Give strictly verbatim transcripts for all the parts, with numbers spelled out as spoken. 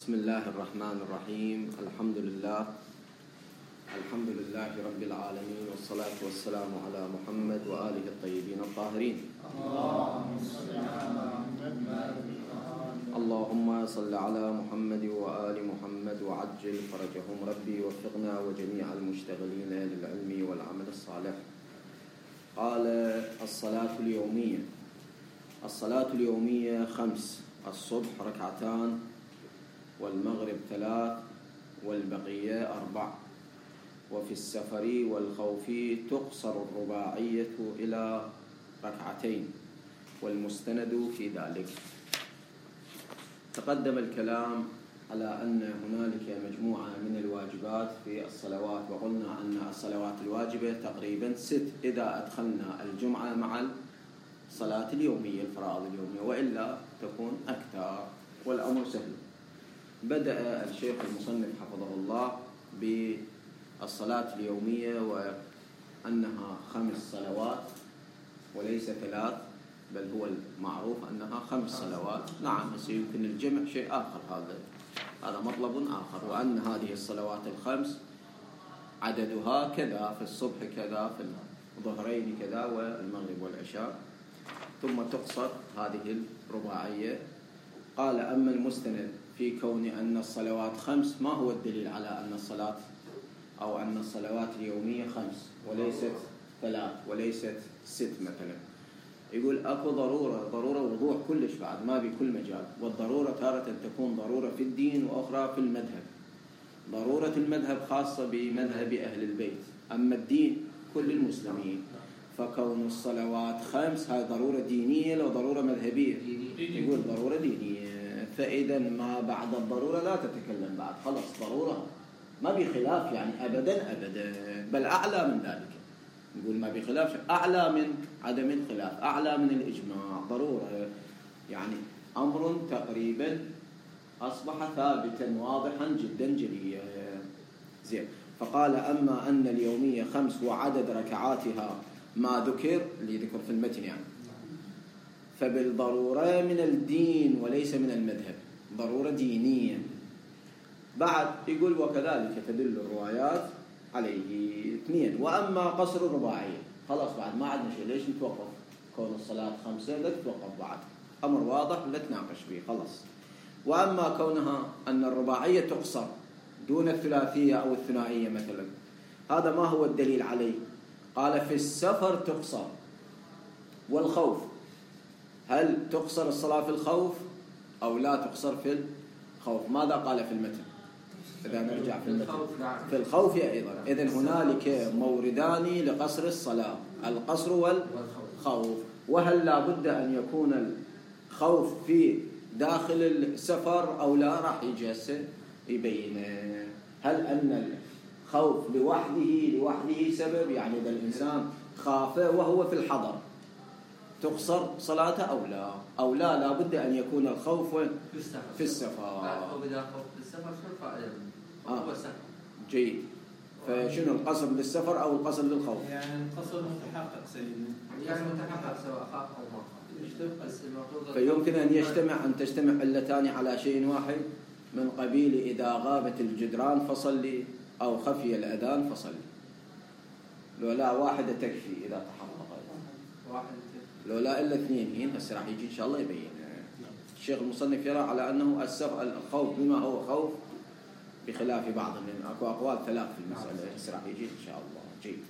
بسم الله الرحمن الرحيم. الحمد لله الحمد لله رب العالمين، والصلاة والسلام على محمد وآله الطيبين الطاهرين. اللهم صل على محمد وآل محمد وعجل فرجهم ربي، وفقنا وجميع المشتغلين للعلم والعمل الصالح. قال: الصلاة اليومية. الصلاة اليومية خمس: الصبح ركعتان، والمغرب ثلاث، والبقية أربع. وفي السفر والخوف تقصر الرباعية إلى ركعتين، والمستند في ذلك. تقدم الكلام على أن هنالك مجموعة من الواجبات في الصلوات، وقلنا أن الصلوات الواجبة تقريبا ست إذا أدخلنا الجمعة مع الصلاة اليومية، الفرائض اليومية، وإلا تكون أكثر، والأمر سهل. بدأ الشيخ المصنف حفظه الله بالصلاة اليومية، وأنها خمس صلوات وليس ثلاث، بل هو المعروف أنها خمس صلوات. نعم، بس يمكن الجمع شيء آخر، هذا هذا مطلب آخر، وأن هذه الصلوات الخمس عددها كذا، في الصبح كذا، في الظهرين كذا، والمغرب والعشاء، ثم تقصر هذه الرباعية. قال: أما المستند في كون أن الصلوات خمس، ما هو الدليل على أن الصلاة أو أن الصلوات اليومية خمس وليست ثلاث وليست ست مثلا؟ يقول أكو ضرورة ضرورة وضوح كلش بعد، ما بكل مجال. والضرورة تارة تكون ضرورة في الدين، وأخرى في المذهب. ضرورة المذهب خاصة بمذهب أهل البيت، أما الدين كل المسلمين. فكون الصلوات خمس هذه ضرورة دينية لو ضرورة مذهبية؟ يقول ضرورة دينية. فإذا ما بعد الضرورة لا تتكلم بعد، خلص ضرورة، ما بخلاف يعني أبدا أبدا، بل أعلى من ذلك. يقول ما بخلاف، أعلى من عدم الخلاف، أعلى من الإجماع. ضرورة يعني أمر تقريبا أصبح ثابتا واضحا جدا جليا. زين. فقال: أما أن اليومية خمس وعدد ركعاتها ما ذكر، اللي ذكر في المتن يعني، فبالضرورة من الدين وليس من المذهب، ضرورة دينية. بعد يقول: وكذلك تدل الروايات عليه. اثنين: وأما قصر الرباعية، خلاص بعد ما عندنا شيء، ليش نتوقف؟ كون الصلاة خمسة لا تتوقف بعد، أمر واضح لا تناقش فيه، خلاص. وأما كونها أن الرباعية تقصر دون الثلاثية أو الثنائية مثلا، هذا ما هو الدليل عليه؟ قال: في السفر تقصر. والخوف، هل تقصر الصلاة في الخوف أو لا تقصر في الخوف؟ ماذا قال في المتن؟ إذا نرجع في المتن في الخوف أيضا. إذن هنالك موردان لقصر الصلاة، القصر والخوف. وهل لا بد أن يكون الخوف في داخل السفر أو لا؟ راح يجي هسه يبين. هل أن الخوف لوحده لوحده سبب، يعني إذا الإنسان خاف وهو في الحضر تقصر صلاته أو لا؟ أو لا لا بد أن يكون الخوف في السفر. أو إذا خوف في السفر شو الفائدة؟ آه. جيد. فشنو القصر للسفر أو القصر للخوف؟ يعني القصر متحقق سيدنا، يعني متحقق سواء خاف أو ما خاف. فيمكن أن يجتمع أن تجتمع علتان على شيء واحد، من قبيل إذا غابت الجدران فصلي، أو خفي الأذان فصلي. لو لا واحدة تكفي إذا تحقق، واحد لو لا إلا اثنين. هين هسه راح يجي إن شاء الله يبين. الشيخ المصنف يرى على أنه الخوف بما هو خوف، بخلاف بعض من أكو أقوال ثلاث في المسألة، هسه راح يجي إن شاء الله. جيد.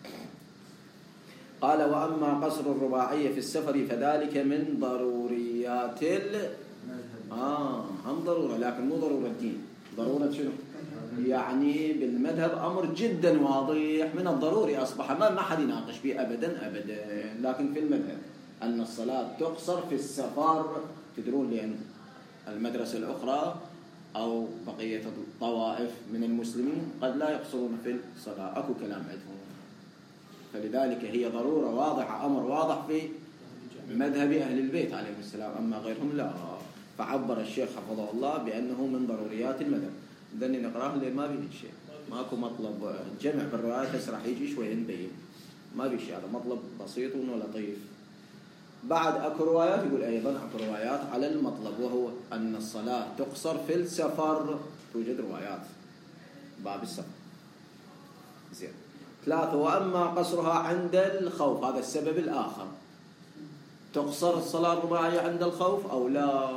قال: وأما قصر الرباعية في السفر فذلك من ضروريات ال آه هم ضرورة، لكن مو ضرورة الدين. ضرورة شنو؟ يعني بالمذهب أمر جدا واضح، من الضروري أصبح ما ما حد يناقش به أبدا أبدا. لكن في المذهب أن الصلاة تقصر في السفر. تدرون لأن المدرسة الأخرى أو بقية الطوائف من المسلمين قد لا يقصرون في الصلاة، أكو كلام عندهم. فلذلك هي ضرورة واضحة، أمر واضح في مذهب أهل البيت عليهم السلام، أما غيرهم لا. فعبر الشيخ حفظه الله بأنه من ضروريات المذهب. ذني نقرأه اللي ما بيه شيء، ماكو مطلب جمع بالروايات، هسه راح يجي شوي نبين. ما بيه شيء، هذا مطلب بسيط ولطيف. بعد أكو روايات يقول أيضا أكو روايات على المطلب، وهو أن الصلاة تقصر في السفر. توجد روايات باب السفر. زين. ثلاثة، وأما قصرها عند الخوف، هذا السبب الآخر. تقصر الصلاة الرباعية عند الخوف أو لا؟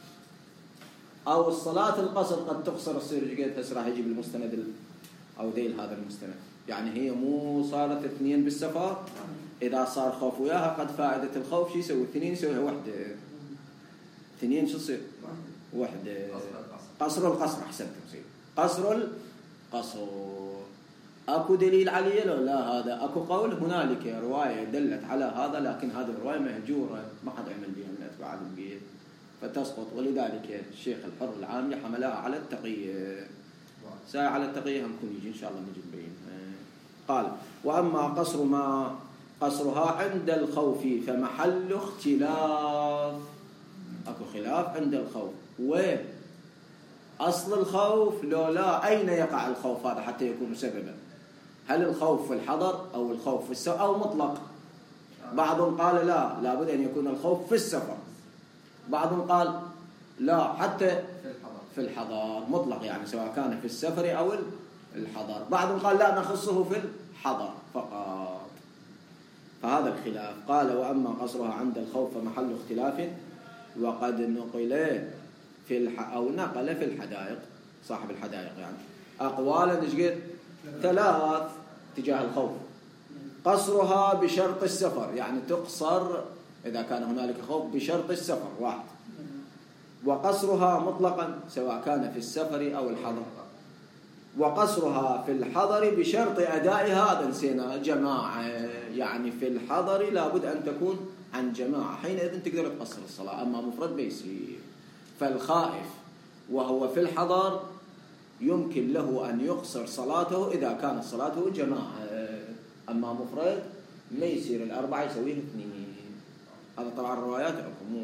أو الصلاة القصر قد تقصر. السير قلت هسه راح يجيب المستند أو ذيل هذا المستند، يعني هي مو صارت اثنين بالسفر، إذا صار خوف وياها قد فائدة الخوف شو يسوي؟ اثنين يسويها وحدة. اثنين شو يصير؟ وحدة. قصر القصر. أحسنت تصير قصر القصر. أكو دليل عليه لو لا؟ هذا أكو قول هنالك رواية دلت على هذا، لكن هذه الرواية مهجورة، ما حد عمل بها من أتباع البيت فتسقط. ولذلك الشيخ الحر العامي حملها على التقية. ساعة على التقية هم كن يجي إن شاء الله نجي نبين. قال وأما قصر ما قصرها عند الخوف فمحل اختلاف. أكو خلاف عند الخوف، وين أصل الخوف لو لا؟ أين يقع الخوف هذا حتى يكون سببا؟ هل الخوف في الحضر أو الخوف في السفر أو مطلق؟ بعضهم قال لا، لابد أن يكون الخوف في السفر. بعضهم قال لا، حتى في الحضر مطلق، يعني سواء كان في السفر أو الحضر. بعضهم قال لا، نخصه في الحضر فقط. فهذا الخلاف. قال وأما قصرها عند الخوف فمحل اختلاف، وقد نقل في الح... أو نقل في الحدائق، صاحب الحدائق يعني، أقوالا نجد ثلاث تجاه الخوف. قصرها بشرط السفر، يعني تقصر إذا كان هنالك خوف بشرط السفر واحد. وقصرها مطلقا سواء كان في السفر أو الحضر. وقصرها في الحضر بشرط أداء هذا نسينا جماعة، يعني في الحضر لابد أن تكون عن جماعة، حينئذ تقدر تقصر الصلاة. أما مفرد بيصير. فالخائف وهو في الحضر يمكن له أن يقصر صلاته إذا كانت صلاته جماعة. أما مفرد ما يصير الأربعة يسويه اثنين. هذا طبعا الروايات الحكومية.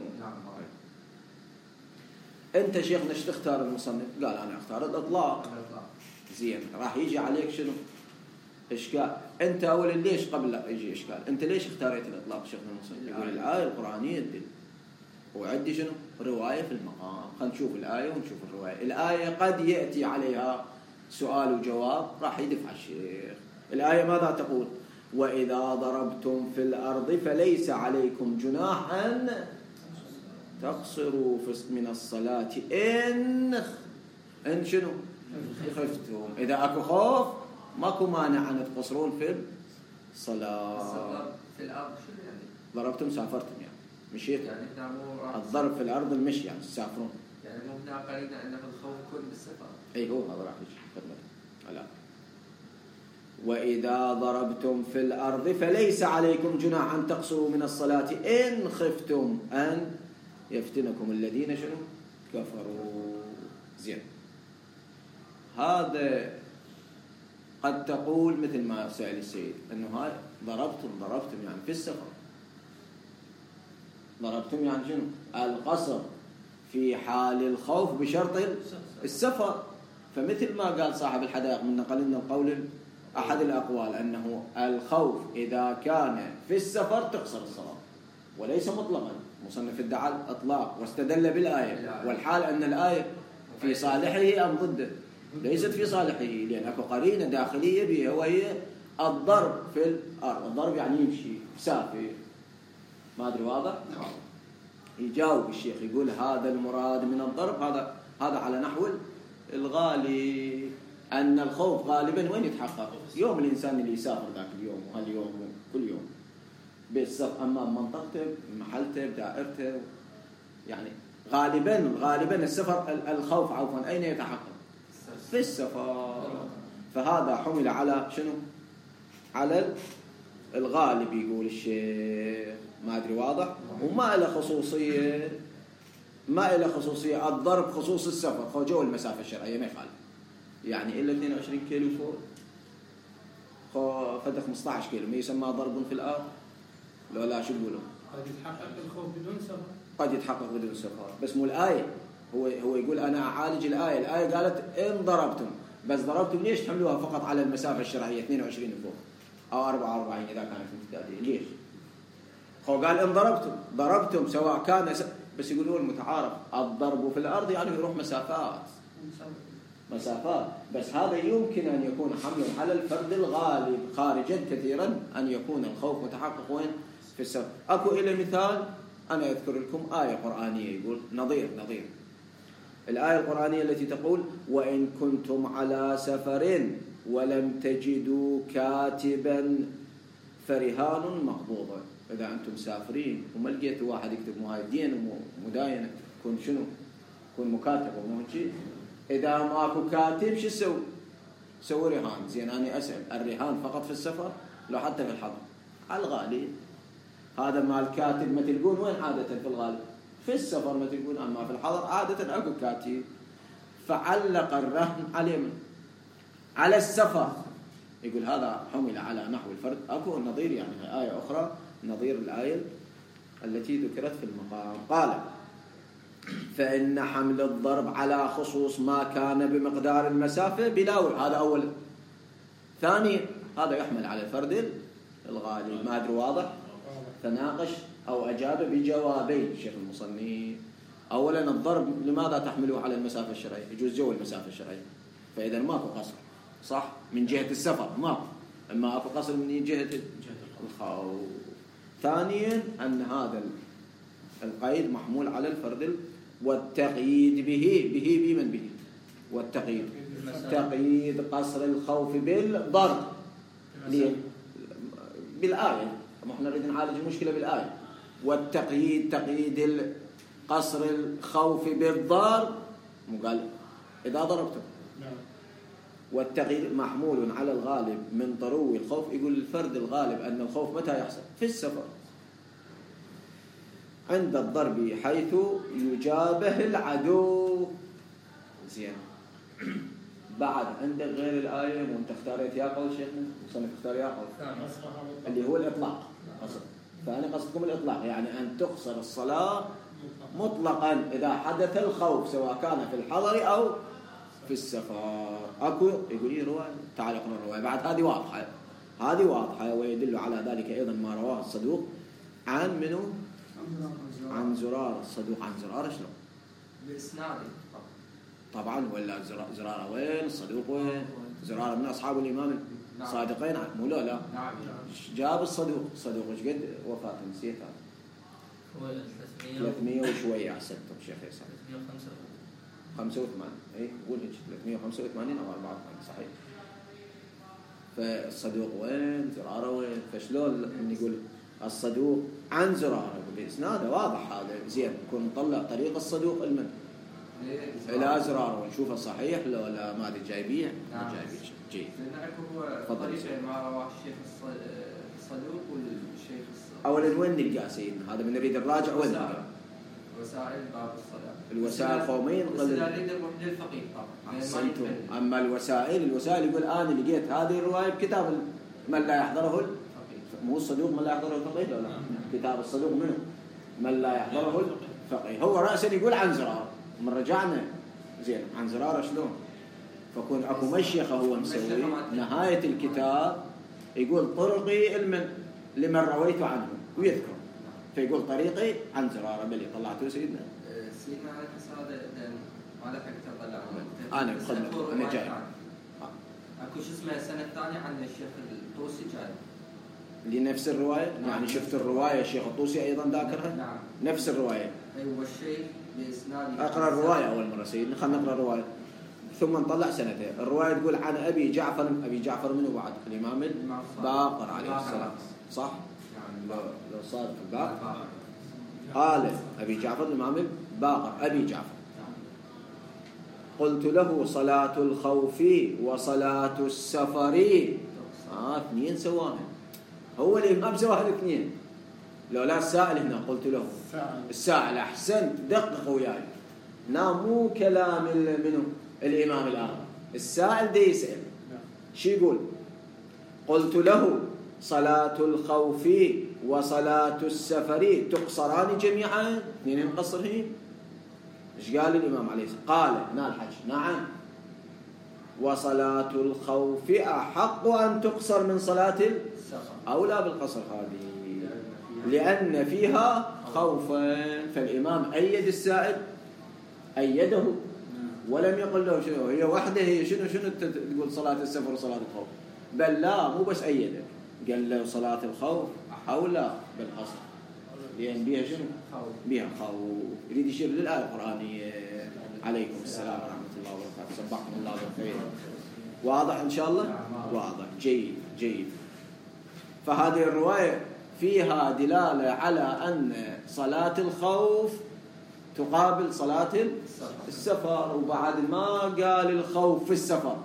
أنت شيخنا ايش تختار المصنف؟ قال أنا أختار الإطلاق. زين. راح يجي عليك شنو؟ إشكال. أنت أولا ليش قبل لا يجي إشكال؟ أنت ليش اختاريت الإطلاق شيخنا المصنف؟ يقول الآية القرآنية الدل، وعندي شنو؟ رواية في المقام. خلينا نشوف الآية ونشوف الرواية. الآية قد يأتي عليها سؤال وجواب، راح يدفع الشيخ. الآية ماذا تقول؟ وإذا ضربتم في الأرض فليس عليكم جناح أن تقصروا من الصلاة إن إن شنو؟ خفتم. إذا أكو خوف ماكو مانع أن تقصرون في الصلاة. في الأرض شنو يعني؟ ضربتم سافرتم يعني مشيت. يعني إحنا مو الضرب في الأرض المشي يعني تسافرون. يعني مو هنا قرينا أن الخوف يكون بالسفر. أي هو هذا راح يجي خدمة. لا. وإذا ضربتم في الأرض فليس عليكم جناح أن تقصروا من الصلاة إن خفتم أن يفتنكم الذين شنو؟ كفروا. زين. هذا قد تقول مثل ما سأل السيد أنه هاي ضربتم ضربتم يعني في السفر. ضربتم يعني شنو؟ القصر في حال الخوف بشرط السفر. فمثل ما قال صاحب الحدائق من نقل لنا القول أحد الأقوال أنه الخوف إذا كان في السفر تقصر الصلاة، وليس مطلقا. مصنف ادعى الإطلاق واستدل بالآية، والحال أن الآية في صالحه أم ضده؟ ليست في صالحه، لأن أكو قرينة داخلية بها وهي الضرب في الأرض. الضرب يعني يمشي سافر. ما أدري واضح؟ يجاوب الشيخ يقول هذا المراد من الضرب، هذا هذا على نحو الغالي، أن الخوف غالبا وين يتحقق؟ يوم الإنسان اللي يسافر ذاك اليوم وهاليوم كل يوم بالسفر، أما منطقته محلته بدائرته، يعني غالبا غالبا السفر الخوف عفوا أين يتحقق؟ في السفر. فهذا حمل على شنو؟ على الغالب يقول الشيخ. ما أدري واضح؟ وما له خصوصية، ما له خصوصية الضرب خصوص السفر. خرجوا المسافة الشرعية ما يخالف، يعني إلا اثنين وعشرين كيلو فوق فد خمسة عشر كيلو ما يسمى ضرب في الأرض؟ لا لا شو يقولون؟ قد يتحقق الخوف بدون سفر. قد يتحقق بدون سفر، بس مو الآية. هو هو يقول أنا أعالج الآية. الآية قالت إن ضربتم، بس ضربتم ليش تحملوها فقط على المسافة الشرعية اثنين وعشرين فوق أو أربعة وأربعين إذا كانت متعدية؟ ليش؟ هو قال إن ضربتم ضربتم سواء كان س... بس يقولون المتعارف الضرب في الأرض يعني يروح مسافات مسافات، بس هذا يمكن أن يكون حمل على الفرد الغالب خارجا كثيرا أن يكون الخوف متحقق وين في السفر. أكو إلى مثال أنا أذكر لكم آية قرآنية يقول نظير نظير الآية القرآنية التي تقول وإن كنتم على سفر ولم تجدوا كاتبا فرهان مقبوضة. إذا أنتم مسافرين وما لقيتوا واحد يكتب مهايدين ومداينة كون شنو كون مكاتب ومو شيء. إذا ماكو كاتب شو تسوي؟ سوي رهان. زين أنا أسأل الرهان فقط في السفر لو حتى في الحضر؟ على الغالب هذا مال الكاتب ما تلقون وين عادة في الغالب؟ في السفر ما تلقون، أما في الحضر عادة أكو كاتب. فعلق الرهن على من؟ على السفر. يقول هذا حمل على نحو الفرد. أكو النظير يعني آية أخرى نظير الآية التي ذكرت في المقام. قال فإن حمل الضرب على خصوص ما كان بمقدار المسافة بلاول. هذا أول. ثاني هذا يحمل على الفرد الغالب. ما أدري واضح؟ تناقش أو أجاب بجوابين الشيخ المصنف. أولا الضرب لماذا تحمله على المسافة الشرعية؟ يجوز جو المسافة الشرعية، فإذا ماكو قصر صح من جهة السفر ماكو، أما أكو قصر من جهة الخوف. ثانيا أن هذا القيد محمول على الفرد والتقييد به به بمن به والتقييد تقييد قصر الخوف بالضرب بالآية. احنا نريد نعالج المشكلة بالآية. والتقييد تقييد قصر الخوف بالضرب مو قال إذا ضربته. والتقييد محمول على الغالب من طرو الخوف. يقول الفرد الغالب أن الخوف متى يحصل؟ في السفر عند الضرب حيث يجابه العدو. زين بعد عندك غير الآية وانت اختاريت يا قول شيخنا وصنف اختار يا قول اللي هو الإطلاق. فأنا قصدكم الإطلاق يعني أن تقصر الصلاة مطلقا إذا حدث الخوف سواء كان في الحضر أو في السفر. أكو يقول لي رواية تعال اقرأ الرواية بعد. هذه واضحة هذه واضحة ويدل على ذلك أيضا ما رواه الصدوق عن منه عن زرار. الصدوق عن زرار شلون؟ بإسناده طبعا ولا زرار وين؟ الصدوق وين؟ زرار من أصحاب الإمام الصادقين مو لا لا جاب الصدوق. الصدوق ايش قد وفاته نسيت هذا ثلاثمية وشوية أحسنتم شيخ يسار خمسة وثمانين اي قول هيك ثلاثمية وخمسة وثمانين أو أربعة وثمانين صحيح. فالصدوق وين؟ زرارة وين؟ فشلون نقول الصدوق عن زرارة بإسناده واضح هذا. زين نكون نطلع طريق الصدوق المن إلى زرارة ونشوفه صحيح لو لا ما أدري جايبيه نعم. جايبيه جيد. لأنه هو طريق ما رواه الشيخ الصدوق والشيخ الصدوق. أولا وين نلقى سيدنا؟ هذا من نريد الراجع وين نلقى؟ وسائل باب الصلاة. الوسائل قومين بس إذا نريد نروح للفقيه طبعا. أحسنتم. أما الوسائل الوسائل يقول أنا لقيت هذه الرواية بكتاب من لا يحضره ال... مو الصدوق من لا يحضره الفقيه ولا كتاب الصدوق منه من لا يحضره الفقيه. هو رأسا يقول عن زرار من رجعنا زين عن زرارة شلون؟ فكون أكو مشيخة هو مسوي نهاية الكتاب يقول طرقي المن لمن رويت عنه ويذكر فيقول طريقي عن زرارة. بلي طلعته سيدنا سيدنا على هذا ما لك تطلع أنا بخدمة أنا جاي أكو شو اسمه السنة الثانية عن الشيخ الطوسي جاي لنفس الرواية. نعم. يعني شفت الرواية الشيخ الطوسي أيضا ذاكرها. نعم. نفس الرواية. أيوة الشيخ بإسناد. أقرأ الرواية أول مرة سيدنا خلنا نقرأ الرواية ثم نطلع سنتين. الرواية تقول عن أبي جعفر. أبي جعفر منه بعد الإمام الباقر عليه السلام صح؟ نعم. لو لو صار في الباقر قال أبي جعفر الإمام الباقر أبي جعفر قلت له صلاة الخوف وصلاة السفر آه اثنين سواها. هو الإمام سواها الاثنين لو لا السائل هنا قلت له السائل أحسنت دقق وياي. نامو كلام منه الإمام الآخر السائل دي يسأل شو يقول؟ قلت له صلاة الخوف وصلاة السفر تقصران جميعا اثنين مقصرين. ايش قال الإمام عليه السلام؟ قال هنا الحج نعم وصلاة الخوف أحق أن تقصر من صلاة السفر أولى بالقصر. هذه لأن فيها خوفا. فالإمام أيد السائل، أيده ولم يقل له شنو هي وحده، هي شنو شنو تقول صلاة السفر وصلاة الخوف، بل لا مو بس أيده، قال له صلاة الخوف أولى بالقصر، لأن بيها شنو؟ بيها خوف. يريد يشير للآية القرآنية. عليكم السلام ورحمة الله وبركاته، صبحكم الله بالخير. واضح إن شاء الله؟ واضح، جيد جيد. فهذه الرواية فيها دلالة على أن صلاة الخوف تقابل صلاة السفر، وبعد ما قال الخوف في السفر.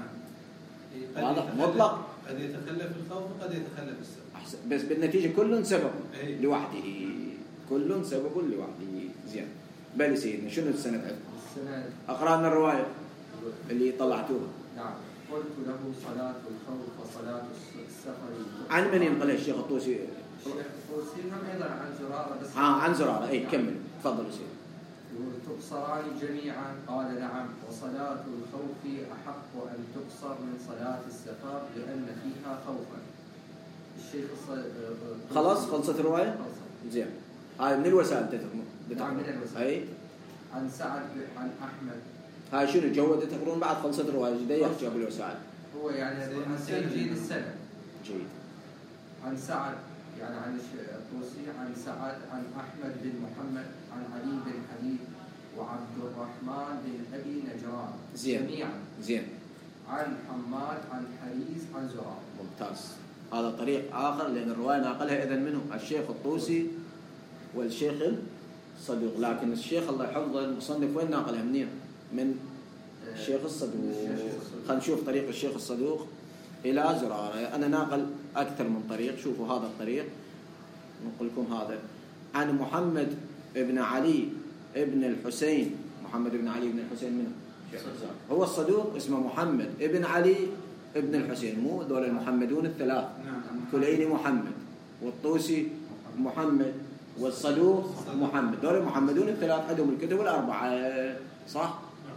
نعم. واضح مطلق. قد يتخلف الخوف وقد يتخلف السفر. بس بالنتيجة كل سبب لوحده، كل سبب لوحده. زين. بل سيدنا شنو السند عندكم؟ السند أقرأ لنا الرواية اللي طلعتوها. نعم. قلت له صلاة الخوف وصلاة السفر. عن من ينقلها الشيخ الطوسي؟ الشيخ الطوسي هم أيضا عن زرارة. بس آه عن زرارة. أي كمل تفضل سيدي. تقصران جميعا؟ قال نعم. وصلاة الخوف أحق أن تقصر من صلاة السفر لأن فيها خوفا. الشيخ الص... خلاص خلصت الرواية؟ زين. هاي من الوسائل تتقرون؟ نعم من الوسائل. أي. عن سعد عن أحمد. هاي شنو جودة تقرون بعد خلصت الرواية جدا يحكي بالوسائل. هو يعني تسجيل السنة. جيد. عن سعد يعني عن الطوسي عن سعد عن أحمد بن محمد عن علي بن حبيب وعبد الرحمن بن أبي نجران زين. جميعا. زين. عن حماد عن حريز عن زرار. ممتاز. هذا طريق آخر، لأن الرواية ناقلها إذن منه الشيخ الطوسي والشيخ الصدوق، لكن الشيخ الله يحفظه المصنف وين ناقلها منين؟ من الشيخ الصدوق. خلينا نشوف طريق الشيخ الصدوق إلى زرارة. أنا ناقل أكثر من طريق، شوفوا هذا الطريق نقول لكم هذا عن محمد ابن علي ابن الحسين. محمد ابن علي ابن الحسين منه هو الصدوق، اسمه محمد ابن علي ابن الحسين، مو ذول المحمدون الثلاث. كليني محمد والطوسي محمد والصدوق محمد، ذول المحمدون الثلاث عندهم الكتب الأربعة صح؟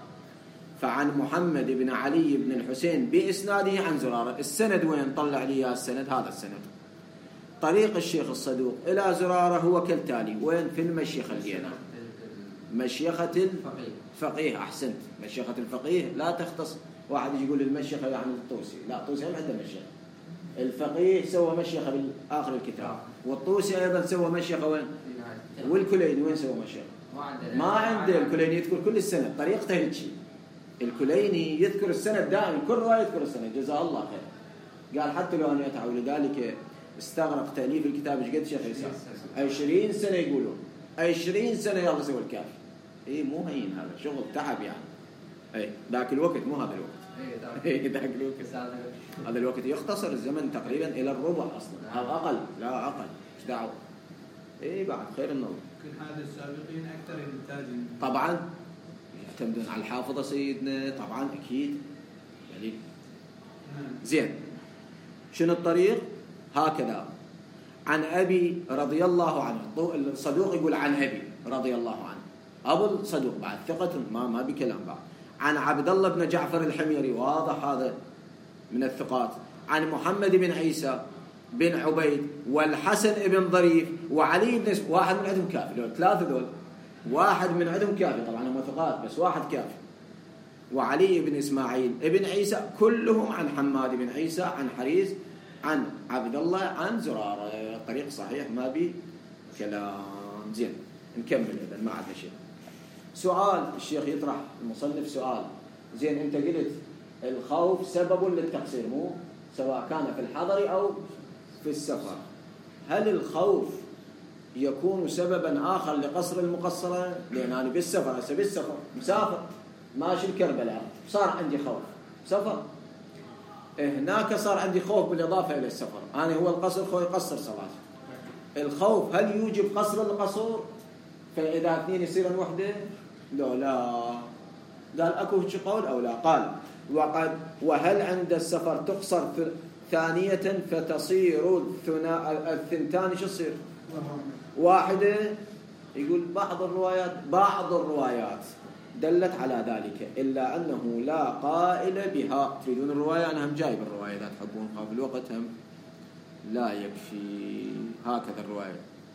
فعن محمد بن علي بن الحسين بإسناده عن زرارة. السند وين طلع لي السند؟ هذا السند. طريق الشيخ الصدوق إلى زرارة هو كالتالي. وين؟ في المشيخة اللينا، مشيخة الفقيه. أحسنت. مشيخة الفقيه لا تختص. واحد يجي يقول المشيخة يعني الطوسي، لا الطوسي هم عنده مشيخة. الفقيه سوى مشيخة بالآخر الكتاب، والطوسي أيضا سوى مشيخة وين؟ والكليني وين سوى مشيخة؟ ما عنده. الكليني يذكر كل السنة، طريقته هيك شيء. الكليني يذكر السند دائما، كل رواية يذكر السند، جزاه الله خير. قال حتى لو أن يتعب، لذلك استغرق تأليف الكتاب ايش قد شيخ عيسى؟ عشرين سنة يقولون، عشرين سنة يلا سوى الكافي. إيه مو هين هذا شغل تعب يعني. إيه ذاك الوقت مو هذا الوقت. إيه ذاك الوقت. هذا الوقت يختصر الزمن تقريبا إلى الربع أصلا أو أقل، لا أقل. إيش دعوة؟ إيه بعد خير النظر. لكن هذا السابقين أكثر إنتاج. طبعا. يعتمدون على الحافظة سيدنا طبعا أكيد. يعني زين. شنو الطريق؟ هكذا. عن أبي رضي الله عنه. الصدوق يقول عن أبي رضي الله عنه. أبو الصدوق بعد ثقة ما ما بكلام بعد. عن عبد الله بن جعفر الحميري، واضح هذا من الثقات. عن محمد بن عيسى بن عبيد والحسن بن ظريف وعلي بن، واحد من عندهم كافي، دول ثلاثة دول واحد من عندهم كافي، طبعا هم ثقات بس واحد كافي. وعلي بن إسماعيل ابن عيسى، كلهم عن حماد بن عيسى عن حريز عن عبد الله عن زرارة. طريق صحيح ما بي كلام. زين نكمل إذا ما عندنا شيء. سؤال الشيخ يطرح المصنف سؤال. زين أنت قلت الخوف سبب للتقصير، مو سواء كان في الحضر أو في السفر. هل الخوف يكون سببا آخر لقصر المقصرة؟ لأن أنا بالسفر هسه بالسفر مسافر ماشي الكربلاء، صار عندي خوف سفر، هناك صار عندي خوف بالإضافة إلى السفر. أنا هو القصر خو يقصر صلاتي. الخوف هل يوجب قصر القصور؟ فإذا اثنين يصيرون وحده؟ لا لا. قال أكو قول أو لا؟ قال وقد وهل عند السفر تقصر ثانية فتصير الثنتان شو يصير؟ واحدة. يقول بعض الروايات بعض الروايات دلت على ذلك إلا أنه لا قائل بها. تريدون الرواية؟ أنا هم جايب الرواية إذا تحبون، في الوقت هم لا يكفي. هكذا الرواية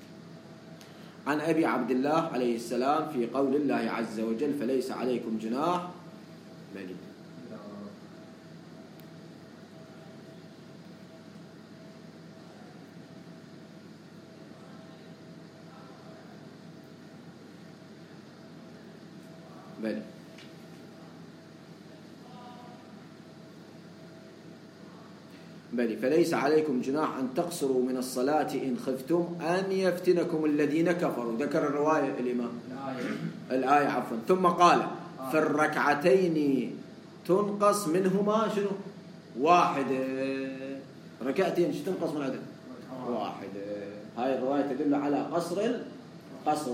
عن أبي عبد الله عليه السلام في قول الله عز وجل فليس عليكم جناح بني. بني بني فليس عليكم جناح أن تقصروا من الصلاة إن خفتم أن يفتنكم الذين كفروا. ذكر الرواية الإمام الآية عفوا ثم قال في الركعتين تنقص منهما شنو واحد ركعتين شو تنقص من عدد واحد. هاي الرواية تدل على قصر القصر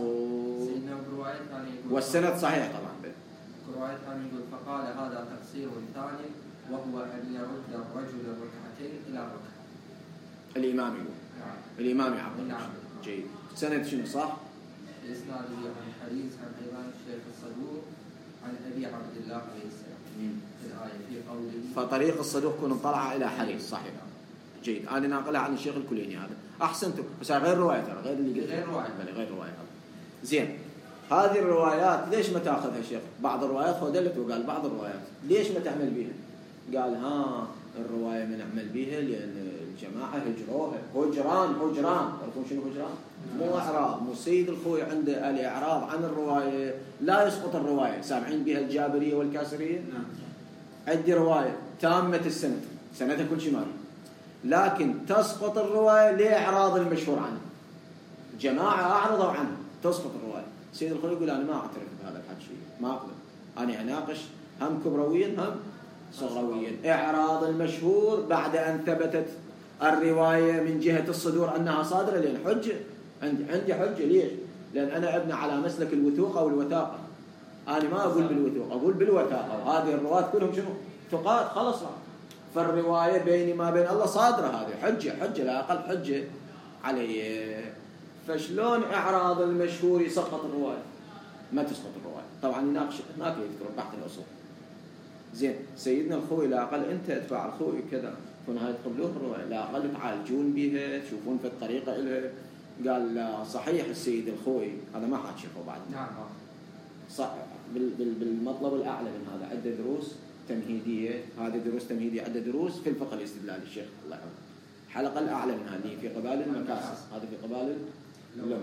والسند صحيح طبعا. رواية ثانية يقول فقال هذا تقصير ثاني وهو أن يرد الرجل الركعتين إلى الركعة. الإمام يقول نعم. الإمام يعبر نعم. جيد. سند شنو صح؟ إسناده عن حديث عن أيضا الشيخ الصدوق عن أبي عبد الله عليه السلام في الآية في قوله فطريق الصدوق كن طلع إلى حديث صحيح. جيد. أنا ناقلها عن الشيخ الكليني هذا أحسنتم بس غير رواية ترى غير اللي قلت غير رواية غير رواية زين. هذه الروايات ليش ما تاخذها شيخ؟ بعض الروايات خذلت وقال بعض الروايات ليش ما تعمل بيها؟ قال ها الرواية ما نعمل بيها لأن الجماعة هجروها. هجران هجران تعرفون شنو هجران؟ مو إعراض. مو سيد الخوي عنده الإعراض عن الرواية لا يسقط الرواية. سامعين بها الجابرية والكاسرية؟ نعم. عندي رواية تامة السند سندها كل شيء مالي لكن تسقط الرواية لإعراض المشهور عنه. جماعة أعرضوا عنه تسقط الرواية. سيد الخوي يقول أنا ما أعترف بهذا الحكي ما أقبل. أنا أناقش هم كبرويا هم صغرويا. إعراض المشهور بعد أن ثبتت الرواية من جهة الصدور أنها صادرة لأن حجة عندي عندي حجة. ليش؟ لأن أنا أبنى على مسلك الوثوق أو الوثاقة. أنا ما أقول بالوثوق أقول بالوثاقة. وهذه الرواة كلهم شنو؟ ثقات خلص. فالرواية بيني ما بين الله صادرة هذه حجة حجة لا أقل حجة علي. فشلون إعراض المشهور يسقط الرواية؟ ما تسقط الرواية. طبعا يناقش هناك يذكر بحث الأصول. زين سيدنا الخوي لا أقل أنت أتباع الخوي كذا كون هاي تقبلوه الرواية لا أقل تعالجون بها تشوفون في الطريقة إلها. قال لا صحيح السيد الخوي هذا ما حد شافه بعد. نعم صح بالمطلب الأعلى من هذا عدة دروس تمهيدية. هذه دروس تمهيدية عدة دروس في الفقه الاستدلالي الشيخ الله يحفظه. الحلقة الأعلى من هذه في قبال المكاسس هذا في قبال العلماء.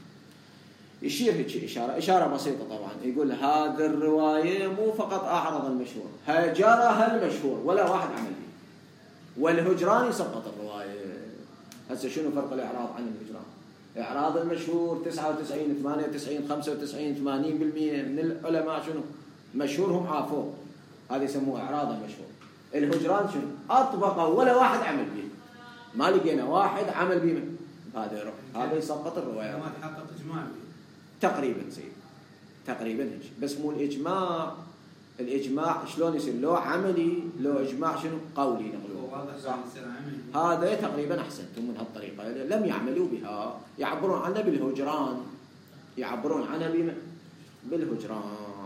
يشير هيك إشارة إشارة بسيطة طبعا يقول هذه الرواية مو فقط أعرض المشهور هجرها المشهور ولا واحد عمل به. والهجران يسقط الرواية. هسه شنو فرق الإعراض عن الهجران؟ إعراض المشهور تسعة وتسعين ثمانية وتسعين خمسة وتسعين ثمانين بالمئة من العلماء شنو مشهورهم عافوه. هذا يسموه إعراض المشهور. الهجران شنو أطبقه ولا واحد عمل به. ما لقينا واحد عمل به هذا يروح هذا يسقط الرواية. ما تحقق إجماع تقريبا سيد تقريبا هيك بس مو الإجماع. الإجماع شلون يصير لو عملي لو إجماع شنو قولي نقول هذا تقريبا أحسنتم من هالطريقة. لم يعملوا بها يعبرون عنها بالهجران يعبرون عنها بالهجران.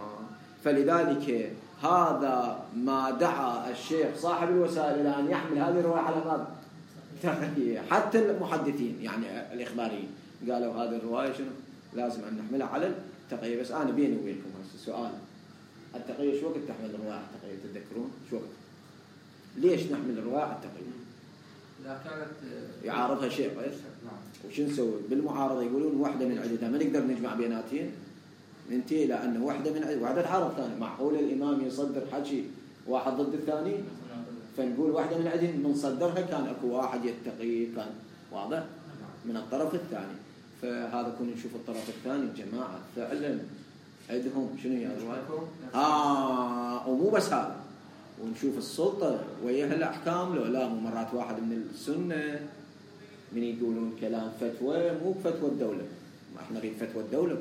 فلذلك هذا ما دعا الشيخ صاحب الوسائل إلى أن يحمل هذه الرواية على ماذا؟ حتى المحدثين يعني الإخباريين قالوا هذه الرواية شنو لازم أن نحملها على التقية. بس أنا بيني وبينكم السؤال التقية شو وقت تحمل الرواية على التقية تتذكرون شو وقت؟ ليش نحمل الرواية على التقية؟ لا كانت يعارضها شيء غير. وشو نسوي بالمعارضة؟ يقولون واحدة من عدتها ما نقدر نجمع بيناتين ننتهي إلى أنه واحدة من عدة واحدة تعارض ثاني. معقول الإمام يصدر حكي واحد ضد الثاني فنقول واحدة من عدين من صدرها كان أكو واحد يتقي كان واضح من الطرف الثاني. فهذا كنا نشوف الطرف الثاني الجماعة فعلا عندهم شنو هي الرواية آه ومو بس هذا ونشوف السلطة وياها الأحكام لو لا مرات واحد من السنة من يقولون كلام فتوى مو فتوى الدولة. ما احنا نريد فتوى الدولة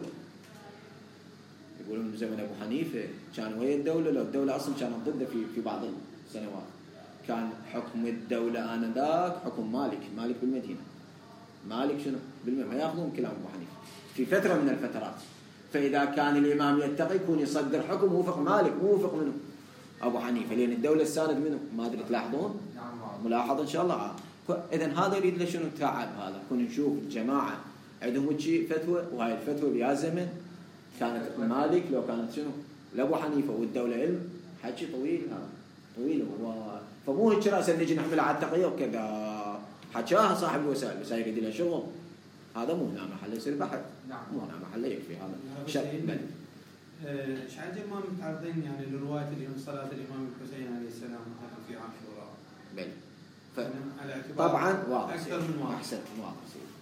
يقولون زمن أبو حنيفة كان ويا الدولة لو الدولة أصلا كانت ضده في في بعض السنوات. كان حكم الدولة آنذاك حكم مالك مالك بالمدينة. مالك شنو بالمدينة ما يأخذون كلام أبو حنيفة في فترة من الفترات. فإذا كان الإمام يتقي يكون يصدر حكم موافق مالك مو موافق منه أبو حنيفة لأن الدولة الساند منه. ما أدري تلاحظون ملاحظة إن شاء الله. إذن هذا يريد له شنو التعب هذا كون نشوف الجماعة عندهم شيء فتوى، وهاي الفتوى بيا زمن كانت مالك، لو كانت شنو لأبو حنيفة والدولة علم، حكي طويل هذا طويل. هو فمو هيك رأسا نجي نحملها على التقية وكذا، حكاها صاحب الوسائل بس هاي يقدر لها شغل، هذا مو هنا محله يصير بحث. نعم. مو هنا محله يكفي هذا. شيء ايش عجب ما متعرضين يعني لرواية اليوم صلاة الإمام الحسين عليه السلام في عاشوراء. بل ف... على طبعا واضح أكثر من واضح. أحسن واضح.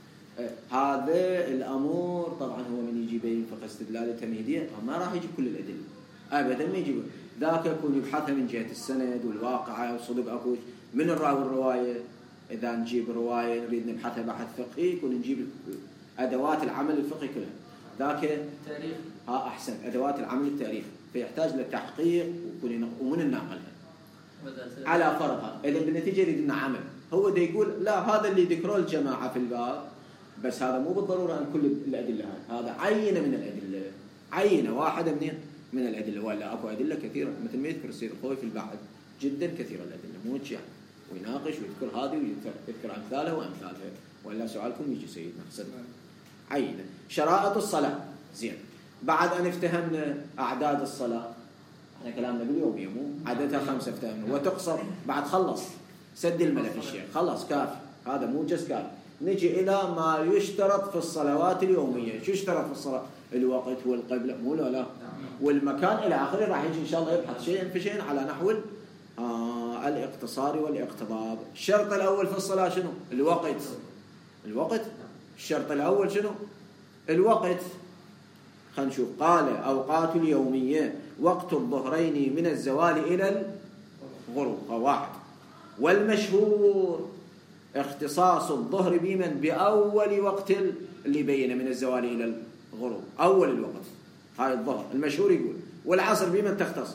هذا الأمور طبعا هو من يجي بين فقه استدلال تمهيدية ما راح يجيب كل الأدلة أبدا، ما يجيب ذاك يكون يبحثها من جهة السند والواقعة وصدق أكوش من الراوي الرواية. إذا نجيب رواية نريد نبحثها بحث فقهي يكون نجيب أدوات العمل الفقهي كلها. ذاك التاريخ ها أحسن أدوات العمل التاريخي، فيحتاج للتحقيق ومن الناقلها على فرضها. إذا بالنتيجة يريد لنا عمل، هو ده يقول لا هذا اللي ذكره الجماعة في الباب، بس هذا مو بالضرورة أن كل الأدلة هاي، هذا عينة من الأدلة، عينة واحدة من من الأدلة، ولا أكو أدلة كثيرة مثل ما يذكر السيد الخوي في البعض جدا كثيرة الأدلة، مو يعني ويناقش ويذكر هذه ويذكر أمثالها وأمثالها. ولا سؤالكم يجي سيدنا حسن عينة. شرائط الصلاة زين، بعد أن افتهمنا أعداد الصلاة، احنا كلامنا باليومية مو عددها خمسة افتهمنا، وتقصر بعد خلص سد الملف الشيخ خلص كافي، هذا مو جس كافي. نجي إلى ما يشترط في الصلوات اليومية. شو يشترط في الصلاة؟ الوقت والقبلة مو لا لا والمكان إلى آخره. راح يجي إن شاء الله يبحث شيئا فشيئا على نحو آه الاقتصار والاقتضاب. الشرط الأول في الصلاة شنو؟ الوقت. الوقت الشرط الأول شنو؟ الوقت. خلينا نشوف. قال أوقات اليومية وقت الظهرين من الزوال إلى الغروب واحد. والمشهور اختصاص الظهر بمن بأول وقت اللي بين من الزوال إلى الغروب أول الوقت، هاي الظهر المشهور يقول. والعصر بمن تختص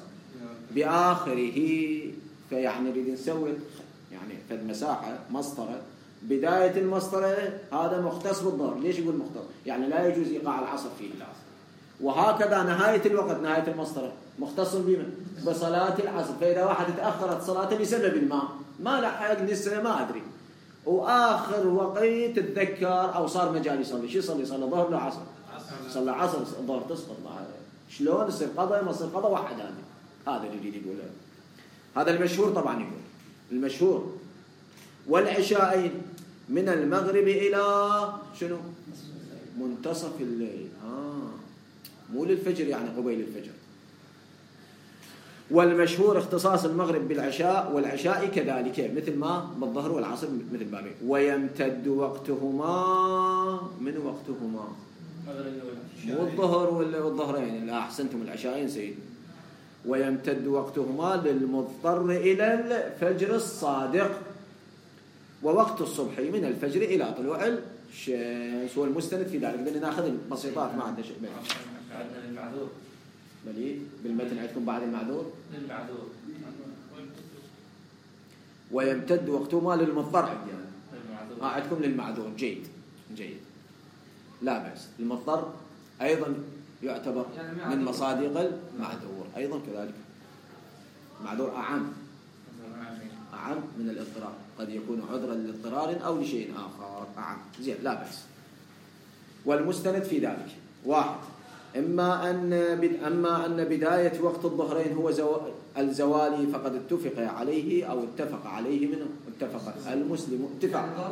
بآخره. فيعني نريد نسوي يعني في المساحة مسطرة، بداية المسطرة هذا مختص بالظهر. ليش يقول مختص؟ يعني لا يجوز إيقاع العصر فيه. وهكذا نهاية الوقت نهاية المسطرة مختص بمن بصلاة العصر. فإذا واحد تأخرت صلاة لسبب ما ما لحق لسه ما أدري، وآخر وقت تتذكر أو صار مجال يصلي، شو يصلي؟ صلى ظهر ولا عصر؟ صلى عصر الظهر تسقط. شلون يصير قضاء؟ ما يصير قضاء واحد. هذا هذا اللي يريد يقوله. هذا المشهور طبعا يقول المشهور. والعشاءين من المغرب إلى شنو؟ منتصف الليل. آه مو للفجر يعني قبيل الفجر. والمشهور اختصاص المغرب بالعشاء والعشاء كذلك مثل ما بالظهر والعصر مثل بابين. ويمتد وقتهما من وقتهما مو الظهر والظهرين، لا أحسنتم العشاءين سيد. ويمتد وقتهما للمضطر إلى الفجر الصادق. ووقت الصبح من الفجر إلى طلوع الشمس. والمستند في ذلك بدنا ناخذ البسيطات ما عندنا شيء. عندنا المعذور بلي بالمتن عندكم بعد المعذور للمعذور. ويمتد وقتهما للمضطر يعني. آه عندكم للمعذور. جيد جيد لا بأس. المضطر أيضا يعتبر يعني من مصادق المعذور أيضا كذلك. معذور أعم أعم من الاضطرار، قد يكون عذرا لاضطرار أو لشيء آخر أعم. زين لا بأس. والمستند في ذلك واحد إما أن أما أن بداية وقت الظهرين هو الزوالي فقد اتفق عليه أو اتفق عليه منه اتفق المسلم اتفاق.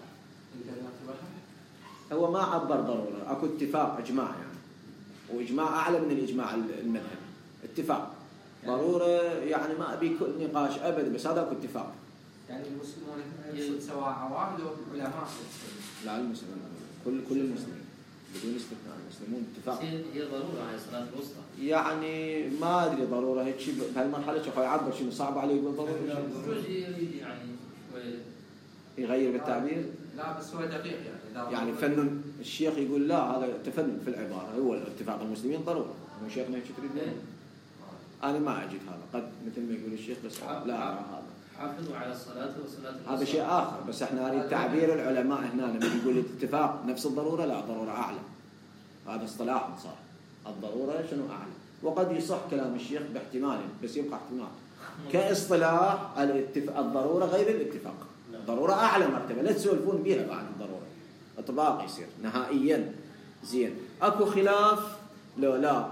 هو ما عبر ضرورة، أكو اتفاق إجماع يعني، وإجماع أعلى من الإجماع المذهبي. اتفاق ضرورة يعني ما أبي كل نقاش أبدا، بس هذا أكو اتفاق. يعني المسلمون يقصد سواء عوام أو علماء؟ لا المسلمون كل كل المسلمين بدون استثناء. المسلمون اتفاق. هي ضرورة هاي صلاة الوسطى. يعني ما أدري ضرورة هيك شيء بهالمرحلة شو يعبر شيء صعب عليه يقول ضرورة. يعني يغير بالتعبير. لا بس هو دقيق يعني. يعني فن الشيخ يقول لا هذا تفنن في العبارة. هو اتفاق المسلمين ضرورة. هو شيخنا ايش تريد منه؟ أنا ما أجد هذا قد مثل ما يقول الشيخ بس لا أرى هذا. حافظوا على الصلاة والصلاة. هذا شيء آخر. بس احنا نريد تعبير العلماء هنا لما يقول الاتفاق نفس الضرورة لا ضرورة أعلى. هذا اصطلاح صار. الضرورة شنو أعلى. وقد يصح كلام الشيخ باحتمال بس يبقى احتمال. كاصطلاح الاتفاق الضرورة غير الاتفاق. ضرورة أعلى مرتبة لا تسولفون بها بعد الضرورة. إطباق يصير نهائيا. زين اكو خلاف لو لا؟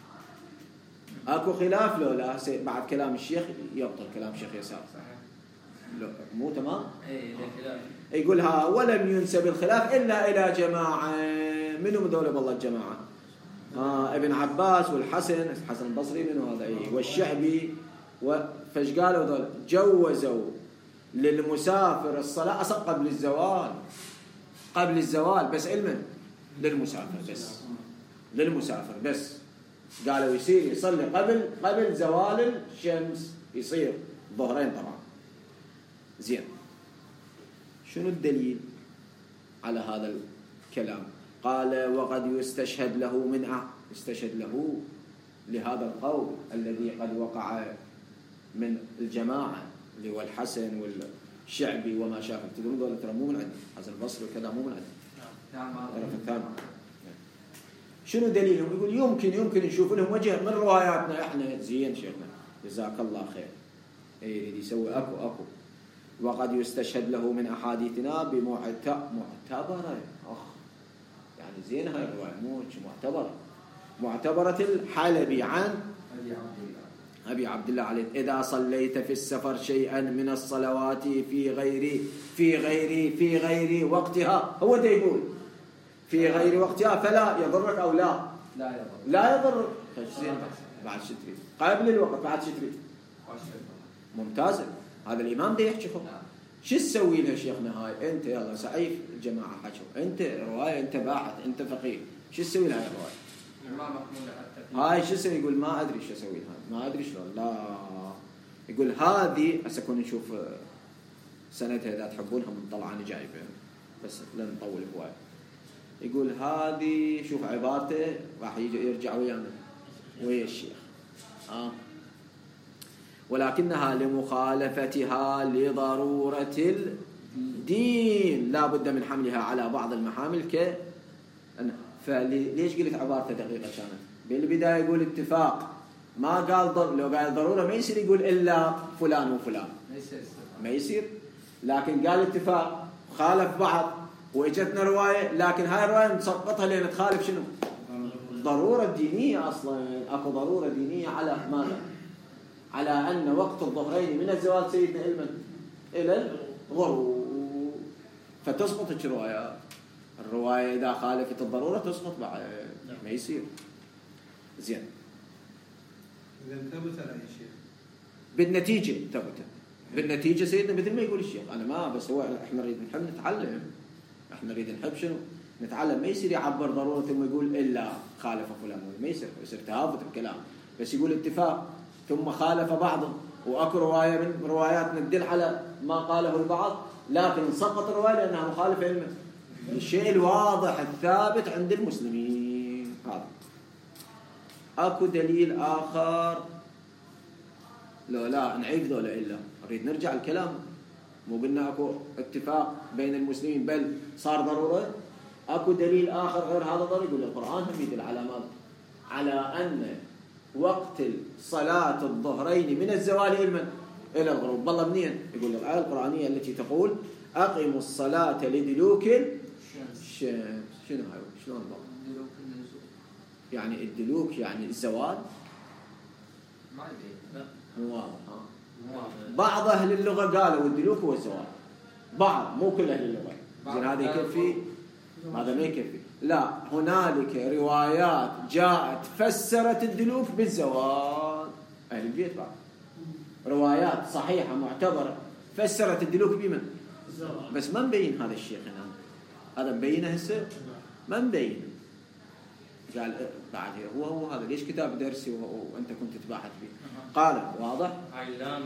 اكو خلاف لو لا؟ بعد كلام الشيخ يبطل كلام الشيخ يسار لو مو تمام؟ اي خلاف. يقول ها ولم ينسب الخلاف الا الى جماعه. منهم ذول بالله الجماعه؟ آه ابن عباس والحسن الحسن البصري منه هذا ايه والشعبي. فايش قالوا ذول؟ جوزوا للمسافر الصلاه اصلا قبل الزوال، قبل الزوال بس علما للمسافر بس، للمسافر بس. قالوا يصير يصلي قبل قبل زوال الشمس، يصير ظهرين طبعا. زين شنو الدليل على هذا الكلام؟ قال وقد يستشهد له من أ... يستشهد له لهذا القول الذي قد وقع من الجماعة اللي هو الحسن والشعبي وما شابه. تقولون دول ترى مو من عندي، حسن البصري وكذا مو من عندي. نعم. طرف الثاني. شنو دليلهم؟ يقول يمكن يمكن نشوف لهم وجه من رواياتنا احنا. زين شيخنا جزاك الله خير. اي يريد يسوي اكو اكو. وقد يستشهد له من احاديثنا بمعتبره. اخ يعني زين هاي الروايه مو معتبره. معتبره الحلبي عن ابي عبد الله عليه: اذا صليت في السفر شيئا من الصلوات في غير في غير في غير وقتها، هو ده يقول في غير وقتها فلا يضرك او لا لا يضر لا يضر. زين بعد شو تريد؟ قبل الوقت بعد شو تريد؟ ممتاز. هذا الامام ده يحكي خب شو تسوي له شيخنا؟ هاي انت يلا سعيف الجماعه حكوا، انت روايه، انت باحث، انت فقيه، شو تسوي لها الروايه؟ الامام محمود حتى هاي شو اسوي؟ يقول ما ادري شو اسوي لها، ما ادري شلون. لا يقول هذه هسه كنا نشوف سندها اذا تحبونها منطلعه انا جايبه بس لن نطول هواي. يقول هذه شوف عبارته راح يجي يرجع ويانا ويا الشيخ اه ولكنها لمخالفتها لضروره الدين لا بد من حملها على بعض المحامل ك فليش قلت عبارته دقيقه كانت؟ بالبدايه يقول اتفاق، ما قال ضر... لو قال ضروره ما يصير يقول الا فلان وفلان، ما يصير ما يصير. لكن قال اتفاق خالف بعض واجتنا روايه، لكن هاي الروايه نسقطها لين تخالف شنو؟ الضروره الدينيه. اصلا اكو ضروره دينيه على ماذا؟ على ان وقت الظهرين من الزوال سيدنا علما الى الغروب، فتسقط الروايات. الروايه اذا خالفت الضروره تسقط بعد، ما يصير. زين اذا ثبت راي الشيخ بالنتيجه ثبت بالنتيجه سيدنا مثل ما يقول الشيخ. انا ما بس هو احنا نريد نحب نتعلم، احنا نريد نحب شنو؟ نتعلم. ما يصير يعبر ضروره ثم يقول الا خالف فلان، ما يصير، يصير تهافت بالكلام. بس يقول اتفاق ثم خالف بعضهم، واكو روايه من رواياتنا تدل على ما قاله البعض، لكن سقط الروايه لانها مخالفه علما الشيء الواضح الثابت عند المسلمين. هذا اكو دليل اخر لو لا نعيد ذولا الا نريد نرجع الكلام. مو قلنا اكو اتفاق بين المسلمين بل صار ضروره؟ اكو دليل اخر غير هذا الضروري. يقول القران هم يدل على ماذا؟ على ان وقت صلاه الظهرين من الزوال الى الى الغروب. والله منين؟ يقول الايه القرانيه التي تقول اقيموا الصلاه لدلوك الشمس. شنو هاي؟ شلون الله؟ دلوك النزول يعني الدلوك يعني الزوال؟ ما ادري لا مو واضح. ها مو واضح. بعض اهل اللغه قالوا الدلوك هو الزوال، بعض مو كل اهل اللغه. زين هذا يكفي؟ هذا ما يكفي. لا، هنالك روايات جاءت فسرت الدلوك بالزوال. اهل البيت بعد روايات صحيحه معتبره فسرت الدلوك بمن؟ بس ما مبين هذا الشيخ هنا. هذا مبينه هسه؟ ما مبين. قال بعد هو هو هذا ليش كتاب درسي وانت كنت تباحث فيه؟ قال واضح؟ علام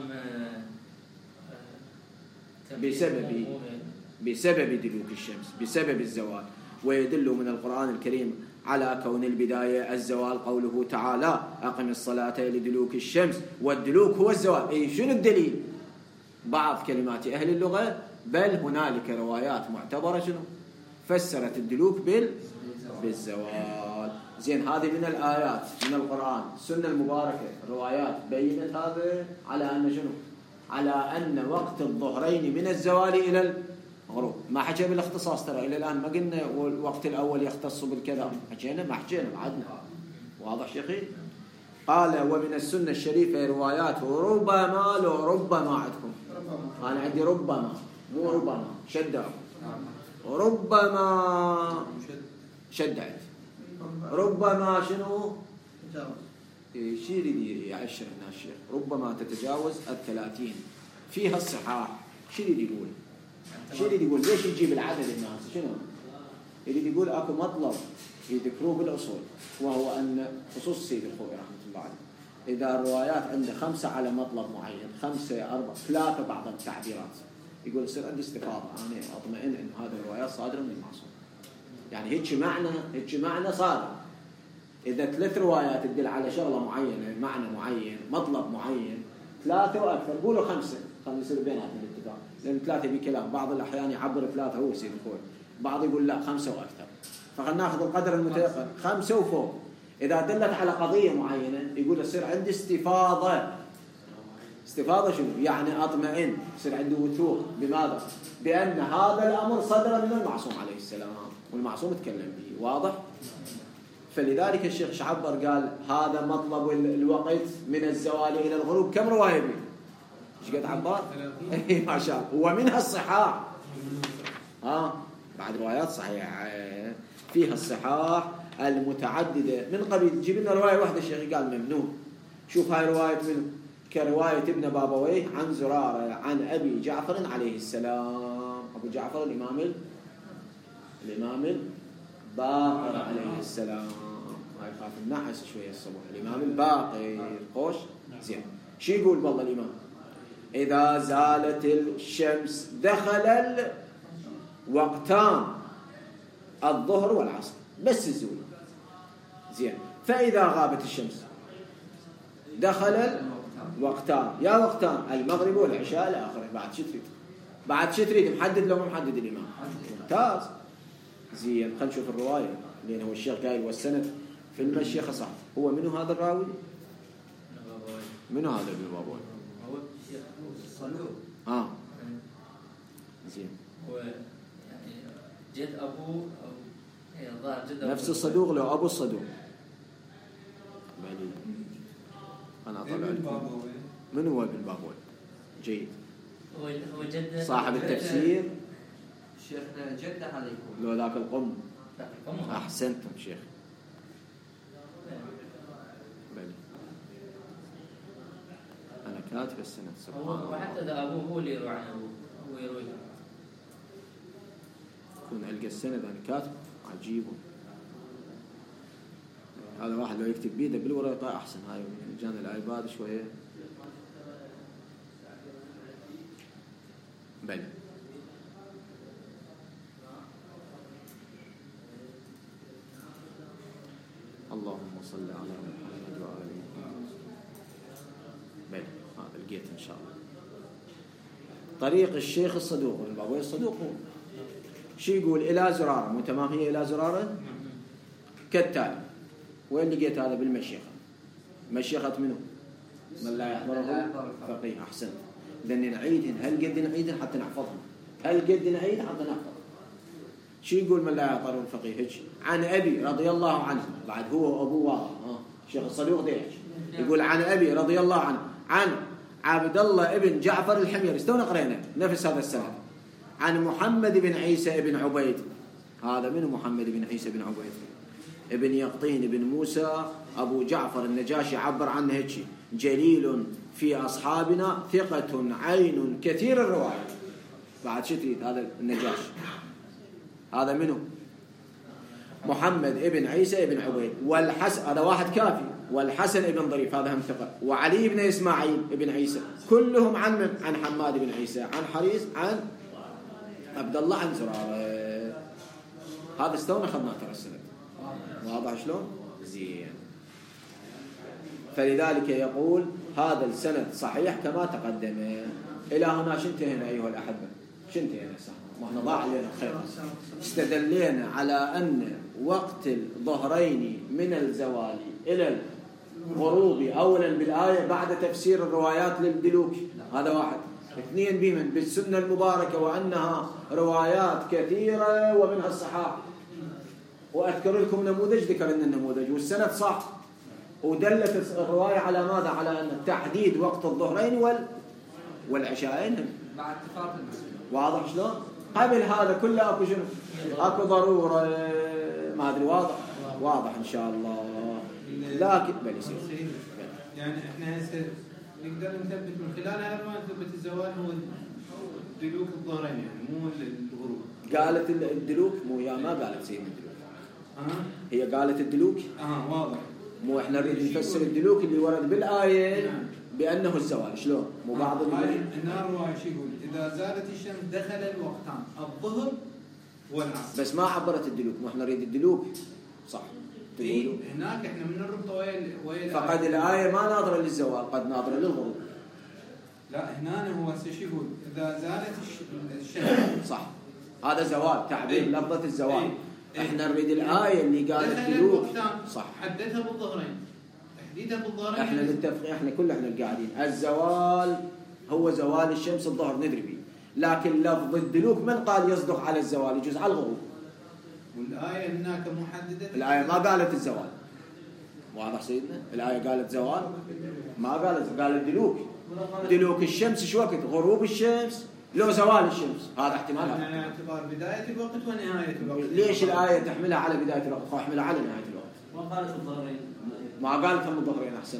بسبب بسبب دلوك الشمس، بسبب الزوال. ويدل من القرآن الكريم على كون البداية الزوال قوله تعالى أقم الصلاة لدلوك الشمس، والدلوك هو الزوال. أي شنو الدليل؟ بعض كلمات أهل اللغة، بل هنالك روايات معتبرة شنو؟ فسرت الدلوك بال بالزوال. زين هذه من الآيات من القرآن، السنة المباركة، الروايات بينت هذا على أن شنو؟ على أن وقت الظهرين من الزوال إلى غروب. ما حكى بالاختصاص ترى إلى الآن ما قلنا الوقت الأول يختص بالكذا، حكينا ما حكينا بعدنا. واضح شيخي؟ قال ومن السنة الشريفة روايات ربما لو ربما عندكم، أنا عندي ربما مو ربما شدة، ربما شدعت، ربما شنو؟ شيء يريد يعشر هنا الشيخ، ربما تتجاوز الثلاثين فيها الصحاح. شو يريد يقول؟ شو يريد يقول؟ ليش يجيب العدد الناس؟ شنو؟ يريد يقول اكو مطلب يذكروه بالاصول، وهو ان خصوص السيد الخوئي رحمه الله عليه، اذا الروايات عنده خمسه على مطلب معين، خمسه اربعه ثلاثه بعض التعبيرات، يقول يصير عندي استفاضه، انا اطمئن ان هذه الروايات صادره من المعصوم. يعني هيك معنى هيك معنى صادر. اذا ثلاث روايات تدل على شغله معينه، معنى معين، مطلب معين، ثلاثه واكثر، قولوا خمسه، خلينا يصير بيناتنا الاتفاق، لان ثلاثه بكلام، بعض الاحيان يعبر ثلاثه هو سيد الخوئي، بعض يقول لا خمسه واكثر، فخلينا ناخذ القدر المتيقن خمسه وفوق. اذا دلت على قضيه معينه يقول يصير عندي استفاضه. استفاضه شنو؟ يعني اطمئن، يصير عندي وثوق. بماذا؟ بان هذا الامر صدر من المعصوم عليه السلام، والمعصوم تكلم به. واضح؟ فلذلك الشيخ شعبر قال هذا مطلب الوقت من الزوال الى الغروب. كم روايه به؟ ايش قد عبار؟ اي ما شاء الله. ومنها الصحاح، اه بعد روايات صحيحه فيها الصحاح المتعدده من قبيل. جيب لنا روايه واحده الشيخ قال ممنوع. شوف هاي روايه من كروايه ابن بابويه عن زراره عن ابي جعفر عليه السلام. ابو جعفر الامام الامام الباقر عليه السلام. هاي خاف النحس شويه الصبح. الامام الباقر خوش زين. شو يقول والله الامام؟ اذا زالت الشمس دخل الوقتان الظهر والعصر، بس الزول زين. فاذا غابت الشمس دخل الوقتان، يا وقتان المغرب والعشاء الى اخره. بعد شو تريد؟ بعد شو تريد؟ محدد لو مو محدد الامام؟ ممتاز زين. خلينا نشوف الروايه، لان هو الشيخ قايل والسند في المشيخه صح. هو منو هذا الراوي؟ منو هذا ابن بابوي؟ هو الشيخ الصدوق. اه زين. هو يعني جد ابوه او هي ظاهر جد ابوه نفس الصدوق لو ابو الصدوق. بلي انا اطلع لكم من هو ابن بابوي. جيد. هو هو جد صاحب التفسير. شيخنا جده عليكم. لو ذاك القم. القم. احسنتم شيخ. بلي انا كاتب السنه سبحان الله. وحتى اذا ابوه هو اللي يروي عن ابوه، هو يروي كون القى السند انا كاتب عجيب. هذا واحد لو يكتب بيده بالورقه احسن. هاي جانا الايباد شويه. بلى اللهم صل على محمد وآله. بلى هذا لقيت ان شاء الله. طريق الشيخ الصدوق بن بابوي الصدوق هو شو يقول؟ الى زراره متماهيه الى زراره كالتالي. وين لقيت هذا؟ بالمشيخه. مشيخه منو؟ من لا يحضره فقيه. احسنت. لان نعيدهن، هل قد نعيدهن حتى نحفظهم؟ هل قد نعيد حتى نحفظ؟ شو يقول من لا يحضره الفقيه؟ هيك عن ابي رضي الله عنه. بعد هو ابوه واضح. ها الشيخ الصدوق ديش يقول عن ابي رضي الله عنه عن عبد الله ابن جعفر الحميري. استونا قرينا نفس هذا السند. عن محمد بن عيسى بن عبيد. هذا من محمد بن عيسى بن عبيد؟ ابن يقطين بن موسى أبو جعفر النجاشي. عبر عنه هيك جليل في أصحابنا ثقة عين كثير الرواية. بعد شو تريد؟ هذا النجاشي هذا منه؟ محمد ابن عيسى ابن عبيد. والحسن هذا واحد كافي. والحسن ابن ضريف هذا هم ثقة. وعلي بن إسماعيل ابن عيسى كلهم عن من؟ عن حماد بن عيسى عن حريص عن عبد الله عن زرارة. هذا استونا أخذنا ترى السند. واضح شلون؟ زين. فلذلك يقول هذا السند صحيح كما تقدم. إلى هنا شو انتهينا أيها الأحبة؟ شو انتهينا صح؟ ما احنا ضاع علينا الخير. استدلينا على أن وقت الظهرين من الزوال إلى الغروب أولا بالآية بعد تفسير الروايات للدلوكي. هذا واحد. اثنين بمن بالسنة المباركة وأنها روايات كثيرة ومنها الصحاح. وأذكر لكم نموذج، ذكر لنا النموذج والسند صح، ودلت الرواية على ماذا؟ على أن تحديد وقت الظهرين وال والعشاءين مع اتفاق المسلمين. واضح شلون؟ قبل هذا كله اكو شنو؟ اكو ضروره ما ادري. واضح؟ واضح ان شاء الله. لكن بل يصير يعني احنا هسه نقدر نثبت من خلال هذا ما نثبت الزوال هو دلوك الظهرين يعني مو الغروب. قالت الدلوك مو يا ما قالت سيدنا الدلوك. اه هي قالت الدلوك. اه واضح. مو احنا نريد نفسر الدلوك اللي ورد بالايه بانه الزوال. شلون؟ مو بعض اللي النار واش يقول اذا زالت الشمس دخل الوقتان الظهر والعصر. بس ما عبرت الدلوك. مو احنا نريد الدلوك صح. إيه هناك احنا من نربط ويا ويا فقد الايه ما ناظره للزوال، قد ناظره للغروب. لا هنا هو شو يقول اذا زالت الشمس صح. هذا زوال تعبير إيه؟ لفظه الزوال. إيه؟ احنا نريد الايه اللي قالت دلوك صح. حددها بالظهرين، تحديدها بالظهرين. احنا متفقين، احنا كل احنا القاعدين الزوال هو زوال الشمس الظهر ندري به، لكن لفظ الدلوك من قال يصدق على الزوال؟ يجوز على الغروب. والايه هناك محدده، الايه ما قالت الزوال. واضح سيدنا؟ الايه قالت زوال ما قالت، قالت دلوك. دلوك الشمس شو وقت؟ غروب الشمس لو زوال الشمس، هذا احتمال. يعني اعتبار بدايه الوقت ونهايه الوقت. ليش الايه تحملها على بدايه الوقت واحملها على نهايه الوقت؟ ما قالت الظهرين. ما قالت هم الظهرين احسن.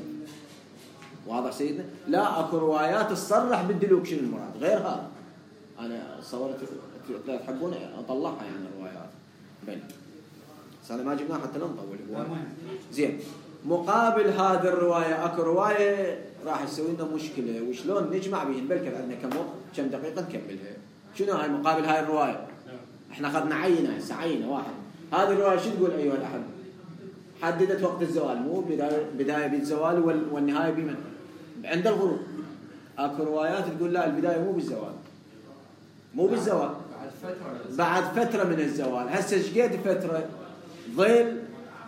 واضح سيدنا؟ لا اكو روايات تصرح بالدلوك شنو المراد غير هذا. انا صورت تحبون اطلعها يعني الروايات بل بس انا ما جبناها حتى لا نطول. زين مقابل هذه الروايه اكو روايه راح يسوي لنا مشكله وشلون نجمع بين بالك عندنا كم كم دقيقه نكملها. شنو هاي مقابل هاي الروايه؟ احنا اخذنا عينه هسه عينه واحد. هذه الروايه شو تقول ايها الاحد؟ حددت وقت الزوال، مو بدايه بدايه بالزوال والنهايه بمن؟ عند الغروب. اكو روايات تقول لا البدايه مو بالزوال، مو بالزوال، بعد فتره بعد فتره من الزوال. هسه ايش قد فتره؟ ظل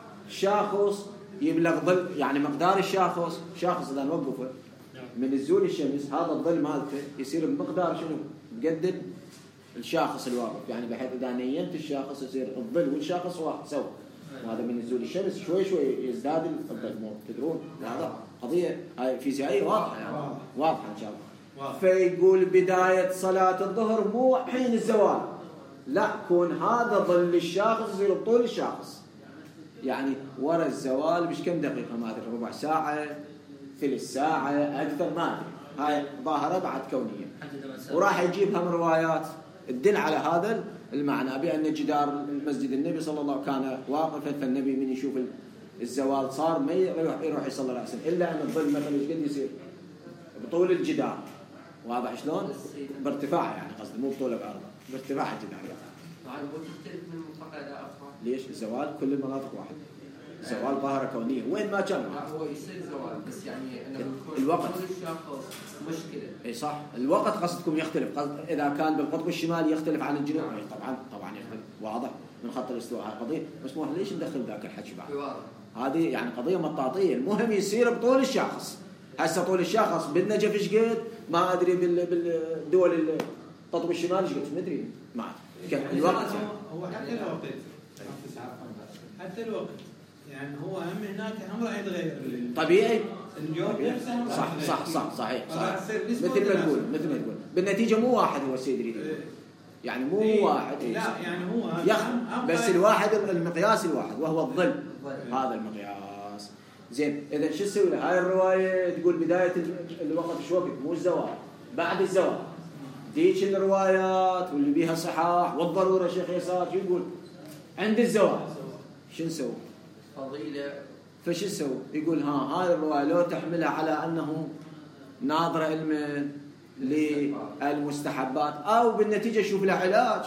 شاخص يبلغ ظل يعني مقدار الشاخص، شاخص اذا نوقفه من نزول الشمس هذا الظل مالته يصير بمقدار شنو؟ بقد الشاخص الواقف، يعني بحيث اذا نيمت الشاخص يصير الظل والشاخص واحد سوا. وهذا من نزول الشمس شوي شوي يزداد الظل. مو تدرون هذا قضيه هاي فيزيائيه واضحه يعني واضحه ان شاء الله. فيقول بدايه صلاه الظهر مو حين الزوال، لا كون هذا ظل الشاخص يصير بطول الشاخص، يعني ورا الزوال مش كم دقيقه ما ادري ربع ساعه ثلث ساعه اكثر ما ادري. هاي ظاهره بعد كونيه. وراح يجيب هم روايات تدل على هذا المعنى بأن جدار المسجد النبي صلى الله عليه وسلم كان واقفا، فالنبي من يشوف الزوال صار ما يروح يروح يصلي رأسا إلا أن الظل مثلا ايش قد يصير بطول الجدار. واضح شلون؟ بارتفاع يعني قصدي مو بطوله بعرضه، بارتفاع الجدار يعني. طبعا هو تختلف من منطقه الى اخرى. ليش؟ الزوال كل المناطق واحد. الزوال ظاهره كونيه وين ما كان. لا هو يصير زوال بس يعني انه الوقت الشاخص مشكله. اي صح الوقت قصدكم يختلف. قصد اذا كان بالقطب الشمالي يختلف عن الجنوب. طبعا طبعا يختلف واضح من خط الاستواء. هاي قضيه بس مو ليش ندخل ذاك الحكي بعد. هذه يعني قضيه مطاطيه. المهم يصير بطول الشاخص. هسه طول الشاخص بالنجف ايش قد ما ادري بالدول القطب الشمالي ايش قد ما ادري ما ادري الوقت يعني. هو حتى الوقت حتى الوقت يعني هو هم هناك هم راح يتغير طبيعي. اليوم نفسه صح صح صح صحيح صح مثل ما تقول مثل ما تقول بالنتيجه مو واحد هو السيد يريد يعني مو إيه واحد. لا يعني هو يخ بس الواحد المقياس الواحد وهو الظل. هذا المقياس. زين اذا شو نسوي له؟ هاي الروايه تقول بدايه الوقت شو وقت مو الزوال بعد الزوال. ديش الروايات واللي بيها صحاح والضروره شيخ يسار شو يقول عند الزوال. شو نسوي؟ فضيله فش يسوي؟ يقول ها هاي الروايه لو تحملها على انه ناظره علما للمستحبات او بالنتيجه شوف لها علاج.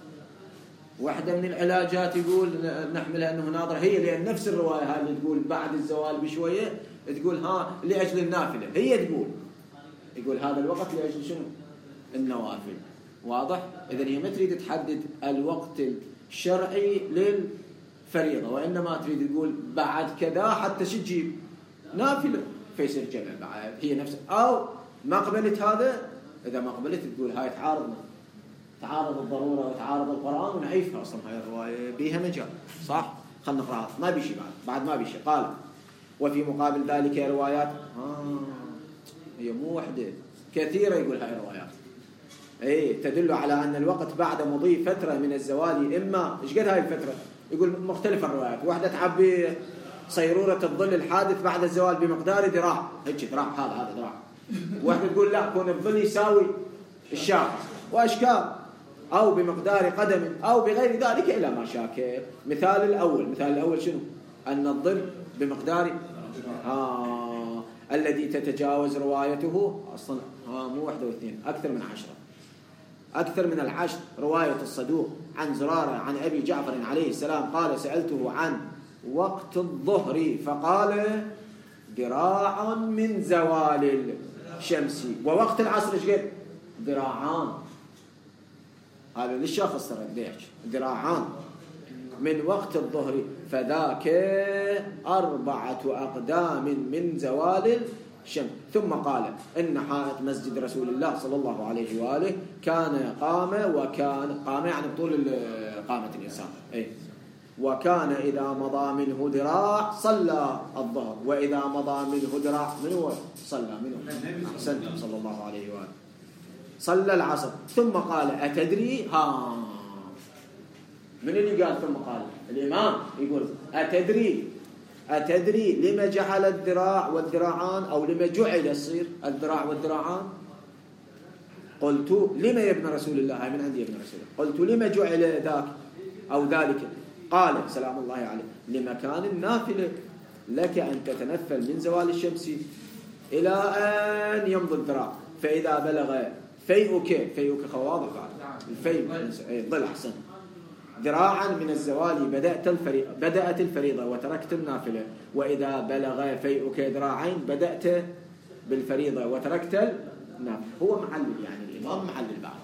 واحده من العلاجات يقول نحملها انه ناظره هي لان نفس الروايه هاي اللي تقول بعد الزوال بشويه تقول ها لاجل النافله هي تقول يقول هذا الوقت لاجل شنو؟ النوافل. واضح؟ اذا هي ما تريد تحدد الوقت الشرعي لل فريضة وإنما تريد تقول بعد كذا حتى شو تجيب نافلة فيصير جمع بعد هي نفسها. أو ما قبلت هذا إذا ما قبلت تقول هاي تعارضنا، تعارض الضرورة وتعارض القرآن ونعيفها. أصلا هاي الرواية بيها مجال صح. خلنا نقرأها ما بيشي بعد بعد ما بيشي. قال وفي مقابل ذلك روايات آه هي مو وحدة كثيرة يقول هاي الروايات اي تدل على أن الوقت بعد مضي فترة من الزوال إما إيش قد هاي الفترة يقول مختلفة الروايات. واحدة تعبي صيرورة الظل الحادث بعد الزوال بمقدار ذراع هيك ذراع هذا هذا ذراع. واحدة تقول لا كون الظل يساوي الشاخص وأشكال أو بمقدار قدم أو بغير ذلك إلى ما شاكل. مثال الأول مثال الأول شنو؟ أن الظل بمقدار آه الذي تتجاوز روايته أصلا آه مو واحدة واثنين أكثر من عشرة أكثر من العشر. رواية الصدوق عن زرارة عن أبي جعفر عليه السلام قال سألته عن وقت الظهر فقال ذراع من زوال الشمس. ووقت العصر ايش قد؟ ذراعان. هذا للشخص ترى ليش ذراعان من وقت الظهر فذاك أربعة أقدام من زوال الشمس. ثم قال إن حائط مسجد رسول الله صلى الله عليه وآله كان قام وكان قام يعني طول قامة الإنسان أي وكان إذا مضى منه ذراع صلى الظهر وإذا مضى منه ذراع منه صلى منه أحسنتم صلى الله عليه وآله صلى العصر. ثم قال أتدري ها من اللي قال ثم قال؟ الإمام يقول أتدري أتدري لما جعل الذراع والذراعان أو لما جعل يصير الذراع والذراعان؟ قلت لما يا ابن رسول الله من عندي يا ابن رسول الله قلت لما جعل ذاك أو ذلك؟ قال سلام الله عليه لمكان النافلة لك أن تتنفل من زوال الشمس إلى أن يمضي الذراع فإذا بلغ فيئك فيئك خواضح الفيء ضل أحسن ذراعا من الزوال بدأت الفريضة بدأت الفريضة وتركت النافلة وإذا بلغ فيئك ذراعين بدأت بالفريضة وتركت النافلة. هو معلل يعني الإمام معلل بعد.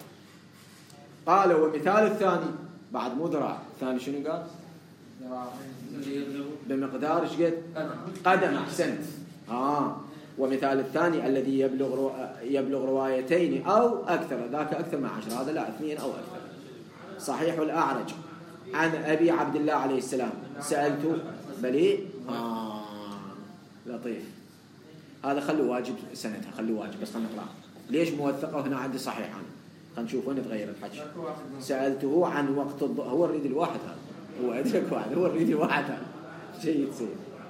قال ومثال الثاني بعد مو ذراع الثاني شنو قال؟ بمقدار ايش قد؟ قدم. أحسنت. آه ومثال الثاني الذي يبلغ رو... يبلغ روايتين أو أكثر ذاك أكثر من عشرة هذا لا اثنين أو أكثر. صحيح الأعرج عن أبي عبد الله عليه السلام سألته بلي آه لطيف هذا خلوا واجب سنتها خلوا واجب بس خلنا نقرأ ليش موثقة هنا عندي صحيح عنه خلنا نشوف وين تغير الحكي. سألته عن وقت الض... هو الريد الواحد هذا هو أدرك واحد هو الريد الواحد هذا شيء يصير.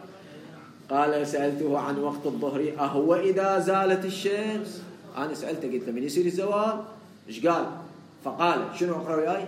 قال سألته عن وقت الظهر أهو إذا زالت الشمس؟ أنا سألته قلت له من يصير الزوال إيش قال؟ فقال شنو أقرأ وياي؟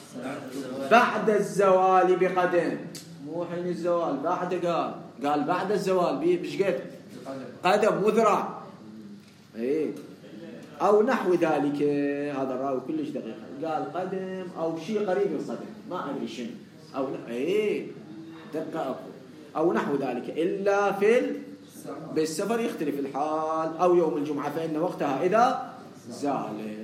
بعد الزوال بقدم مو حين الزوال بعد قال قال بعد الزوال بيش قد؟ قدم وذراع إيه أو نحو ذلك. هذا الراوي كلش دقيق قال قدم أو شيء قريب من القدم ما أدري شنو أو إيه دقة أكو أو نحو ذلك إلا في بالسفر يختلف الحال أو يوم الجمعة فإن وقتها إذا زال.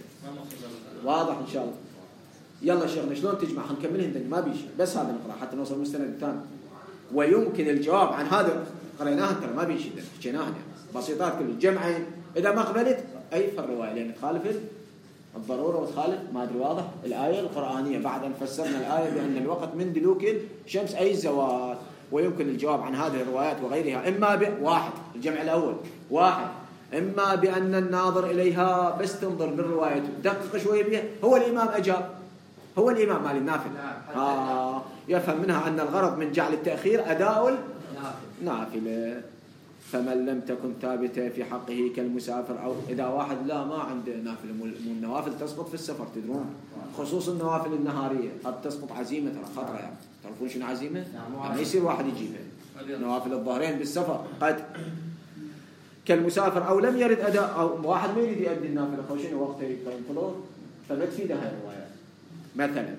واضح إن شاء الله. يلا شيخنا شلون تجمع هنكملهم ما بيش بس هذا نقرأ حتى نوصل المستند الثاني. ويمكن الجواب عن هذا قريناها ترى ما بيش حكيناها يعني بسيطات كل الجمعين إذا ما قبلت أي فالرواية لأن تخالف الضرورة وتخالف ما أدري واضح الآية القرآنية بعد أن فسرنا الآية بأن الوقت من دلوك الشمس أي الزوال. ويمكن الجواب عن هذه الروايات وغيرها إما بواحد الجمع الأول واحد إما بأن الناظر إليها بس تنظر بالرواية دقق شوي بها هو الإمام أجاب هو الإمام مال النافل آه يفهم منها أن الغرض من جعل التأخير أداء النافلة. فمن لم تكن ثابتة في حقه كالمسافر أو إذا واحد لا ما عنده نافلة مو النوافل تسقط في السفر تدرون خصوص النوافل النهارية قد تسقط عزيمة ترى خطرة يعني تعرفون شنو عزيمة؟ ما يصير واحد يجيبها نوافل الظهرين بالسفر قد كالمسافر أو لم يرد أداء أو واحد ما يريد يؤدي النافلة خوشين وقته ينطلق فما تفيد هاي الرواية مثلا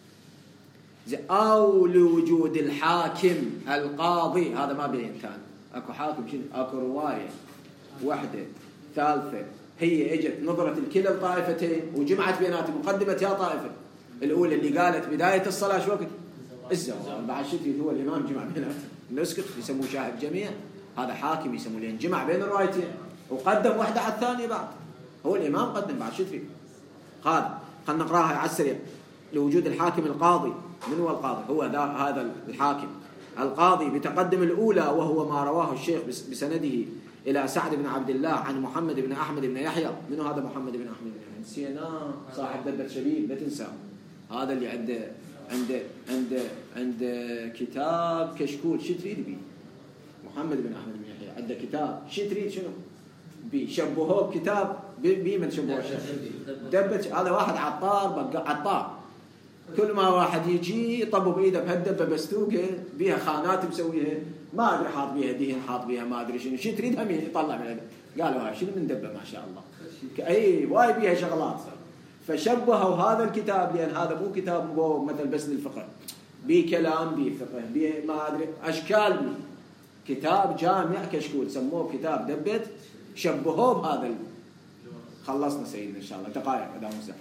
أو لوجود الحاكم القاضي هذا ما بين ثاني أكو حاكم شنو أكو رواية واحدة ثالثة هي اجت نظرت الكلا الطائفتين وجمعت بيناتهم مقدمة يا طائفة الأولى اللي قالت بداية الصلاة شو وقت الزوال بعد شتي هو الإمام جمع بيناتهم نسكت يسموه شاهد جميع هذا حاكم يسموه لين جمع بين الروايتين وقدم واحدة على الثانية بعد هو الإمام قدم بعد شو تريد؟ هذا خلنا نقراها على السريع. لوجود الحاكم القاضي. من هو القاضي؟ هو هذا الحاكم القاضي بتقدم الأولى، وهو ما رواه الشيخ بسنده إلى سعد بن عبد الله عن محمد بن أحمد بن يحيى. من هذا محمد بن أحمد بن يحيى؟ نسيناه، صاحب دبة شبيب، لا تنساه. هذا اللي عنده عنده عنده عنده كتاب كشكول. شو تريد بيه؟ محمد بن أحمد بن يحيى عنده كتاب. شو تريد شنو بيه؟ شبهوه بكتاب بيه. من شبهوه دبة. هذا واحد عطار بقى عطار، كل ما واحد يجي يطبوا بإيده بهالدبة بستوقة بيها خانات مسويها، ما أدري حاط بيها دهن، حاط بيها ما أدري شنو. شو تريد هم يطلع من هذا. قالوا هاي شنو من دبة ما شاء الله، أي واي بيها شغلات. فشبهوا هذا الكتاب، لأن هذا مو كتاب مو مثل بس للفقه، بيه كلام، بيه فقه، بيه ما أدري أشكال، بيه كتاب جامع كشكول، سموه كتاب دبة، شبهوه بهذا. خلصنا سيدنا إن شاء الله، دقائق أدام مسحهم.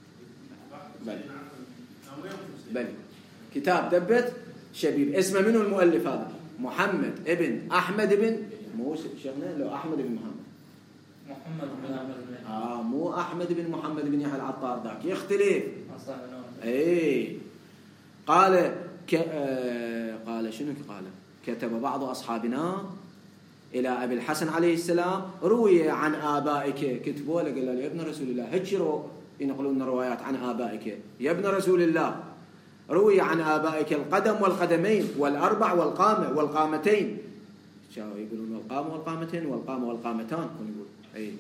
بل بل كتاب دبة شبيب. اسمه منه المؤلف هذا؟ محمد ابن أحمد بن مو شيخنا لو أحمد بن محمد محمد بن أحمد بن آه مو أحمد بن محمد بن يحيى العطار، ذاك يختلف. إيه قال ك... آه قال شنو قال؟ كتب بعض أصحابنا إلى أبي الحسن عليه السلام: روي عن آبائك. كتبوا له قال له: يا ابن رسول الله، هجروا ينقلون روايات عن آبائك. يا ابن رسول الله، روي عن آبائك القدم والقدمين والأربع والقامة والقامتين. شو يقولون؟ القامة والقامتين والقامة والقامتان. يقول أي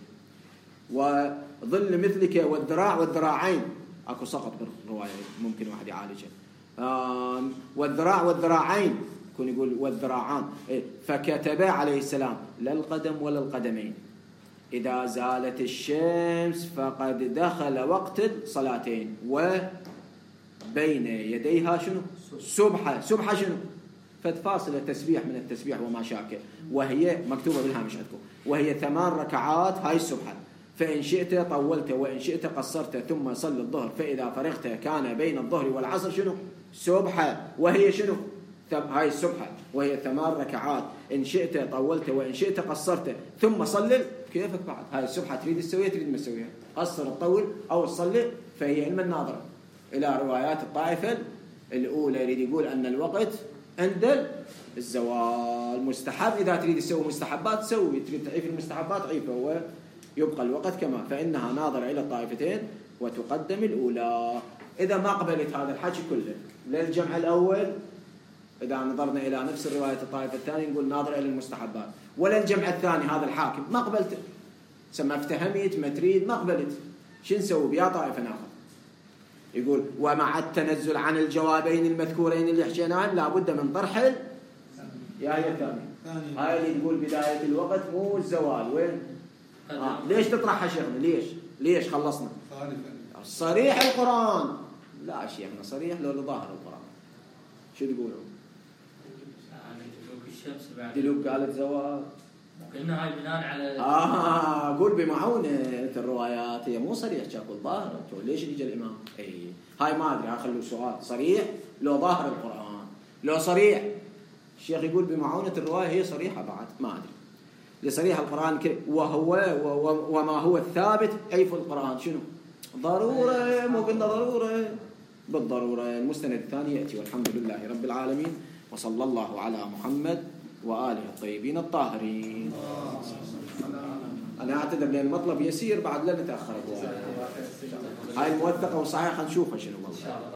وظل مثلك والذراع والذراعين. أكو سقط بالرواية ممكن واحد يعالجها. والذراع والذراعين يكون يقول والذراعان. إيه؟ فكتب عليه السلام: لا القدم ولا القدمين، إذا زالت الشمس فقد دخل وقت الصلاتين، وبين يديها شنو؟ سبحة. سبحة شنو؟ فتفاصل التسبيح من التسبيح وما شاكل، وهي مكتوبة بالهامش عندكم، وهي ثمان ركعات. هاي السبحة. فإن شئت طولت وإن شئت قصرت، ثم صل الظهر، فإذا فرغت كان بين الظهر والعصر شنو؟ سبحة. وهي شنو؟ هاي السبحة، وهي ثمان ركعات. إن شئت طولت وإن شئت قصرت، ثم صلل كيفك بعد. هاي السبحة تريد تسويها تريد ما تسويها، قصر تطول أو تصلي، فهي علم الناظرة إلى روايات الطائفة الأولى. يريد يقول أن الوقت عند الزوال. مستحب إذا تريد تسوي مستحبات سوي، تريد تعيف المستحبات عيفه، ويبقى الوقت كما. فإنها ناظرة إلى الطائفتين وتقدم الأولى. إذا ما قبلت هذا الحكي كله للجمع الأول، إذا نظرنا إلى نفس الرواية الطائفة الثانية نقول ناظر إلى المستحبات، ولا الجمع الثاني هذا الحاكم ما قبلت، سما افتهمت ما تريد ما قبلت، شو نسوي بيا طائفة ناخذ؟ يقول: ومع التنزل عن الجوابين المذكورين اللي حكيناهم لابد من طرح يا هي الثانية. هاي اللي تقول بداية الوقت مو الزوال. وين؟ آه. ليش تطرحها شيخنا؟ ليش؟ ليش خلصنا؟ صريح القرآن. لا شيخنا صريح لو لظاهر القرآن. شو تقولون؟ الشمس بعد دلوك قالت زوال. قلنا هاي بناء على آه قول بمعونة الروايات، هي مو صريح شاكل ظاهر. ليش يجي الإمام؟ أي هاي ما أدري، خلوا سؤال. صريح لو ظاهر القرآن، لو صريح الشيخ يقول بمعونة الرواية هي صريحة بعد ما أدري. لصريح القرآن وهو وما هو الثابت أي في القرآن شنو؟ ضرورة. مو قلنا ضرورة بالضرورة. المستند الثاني يأتي. والحمد لله رب العالمين، وصلى الله على محمد وآله الطيبين الطاهرين. أنا أعتذر لأن المطلب يسير بعد لا نتأخر. هاي الموثقة وصحيحة نشوفها شنو والله.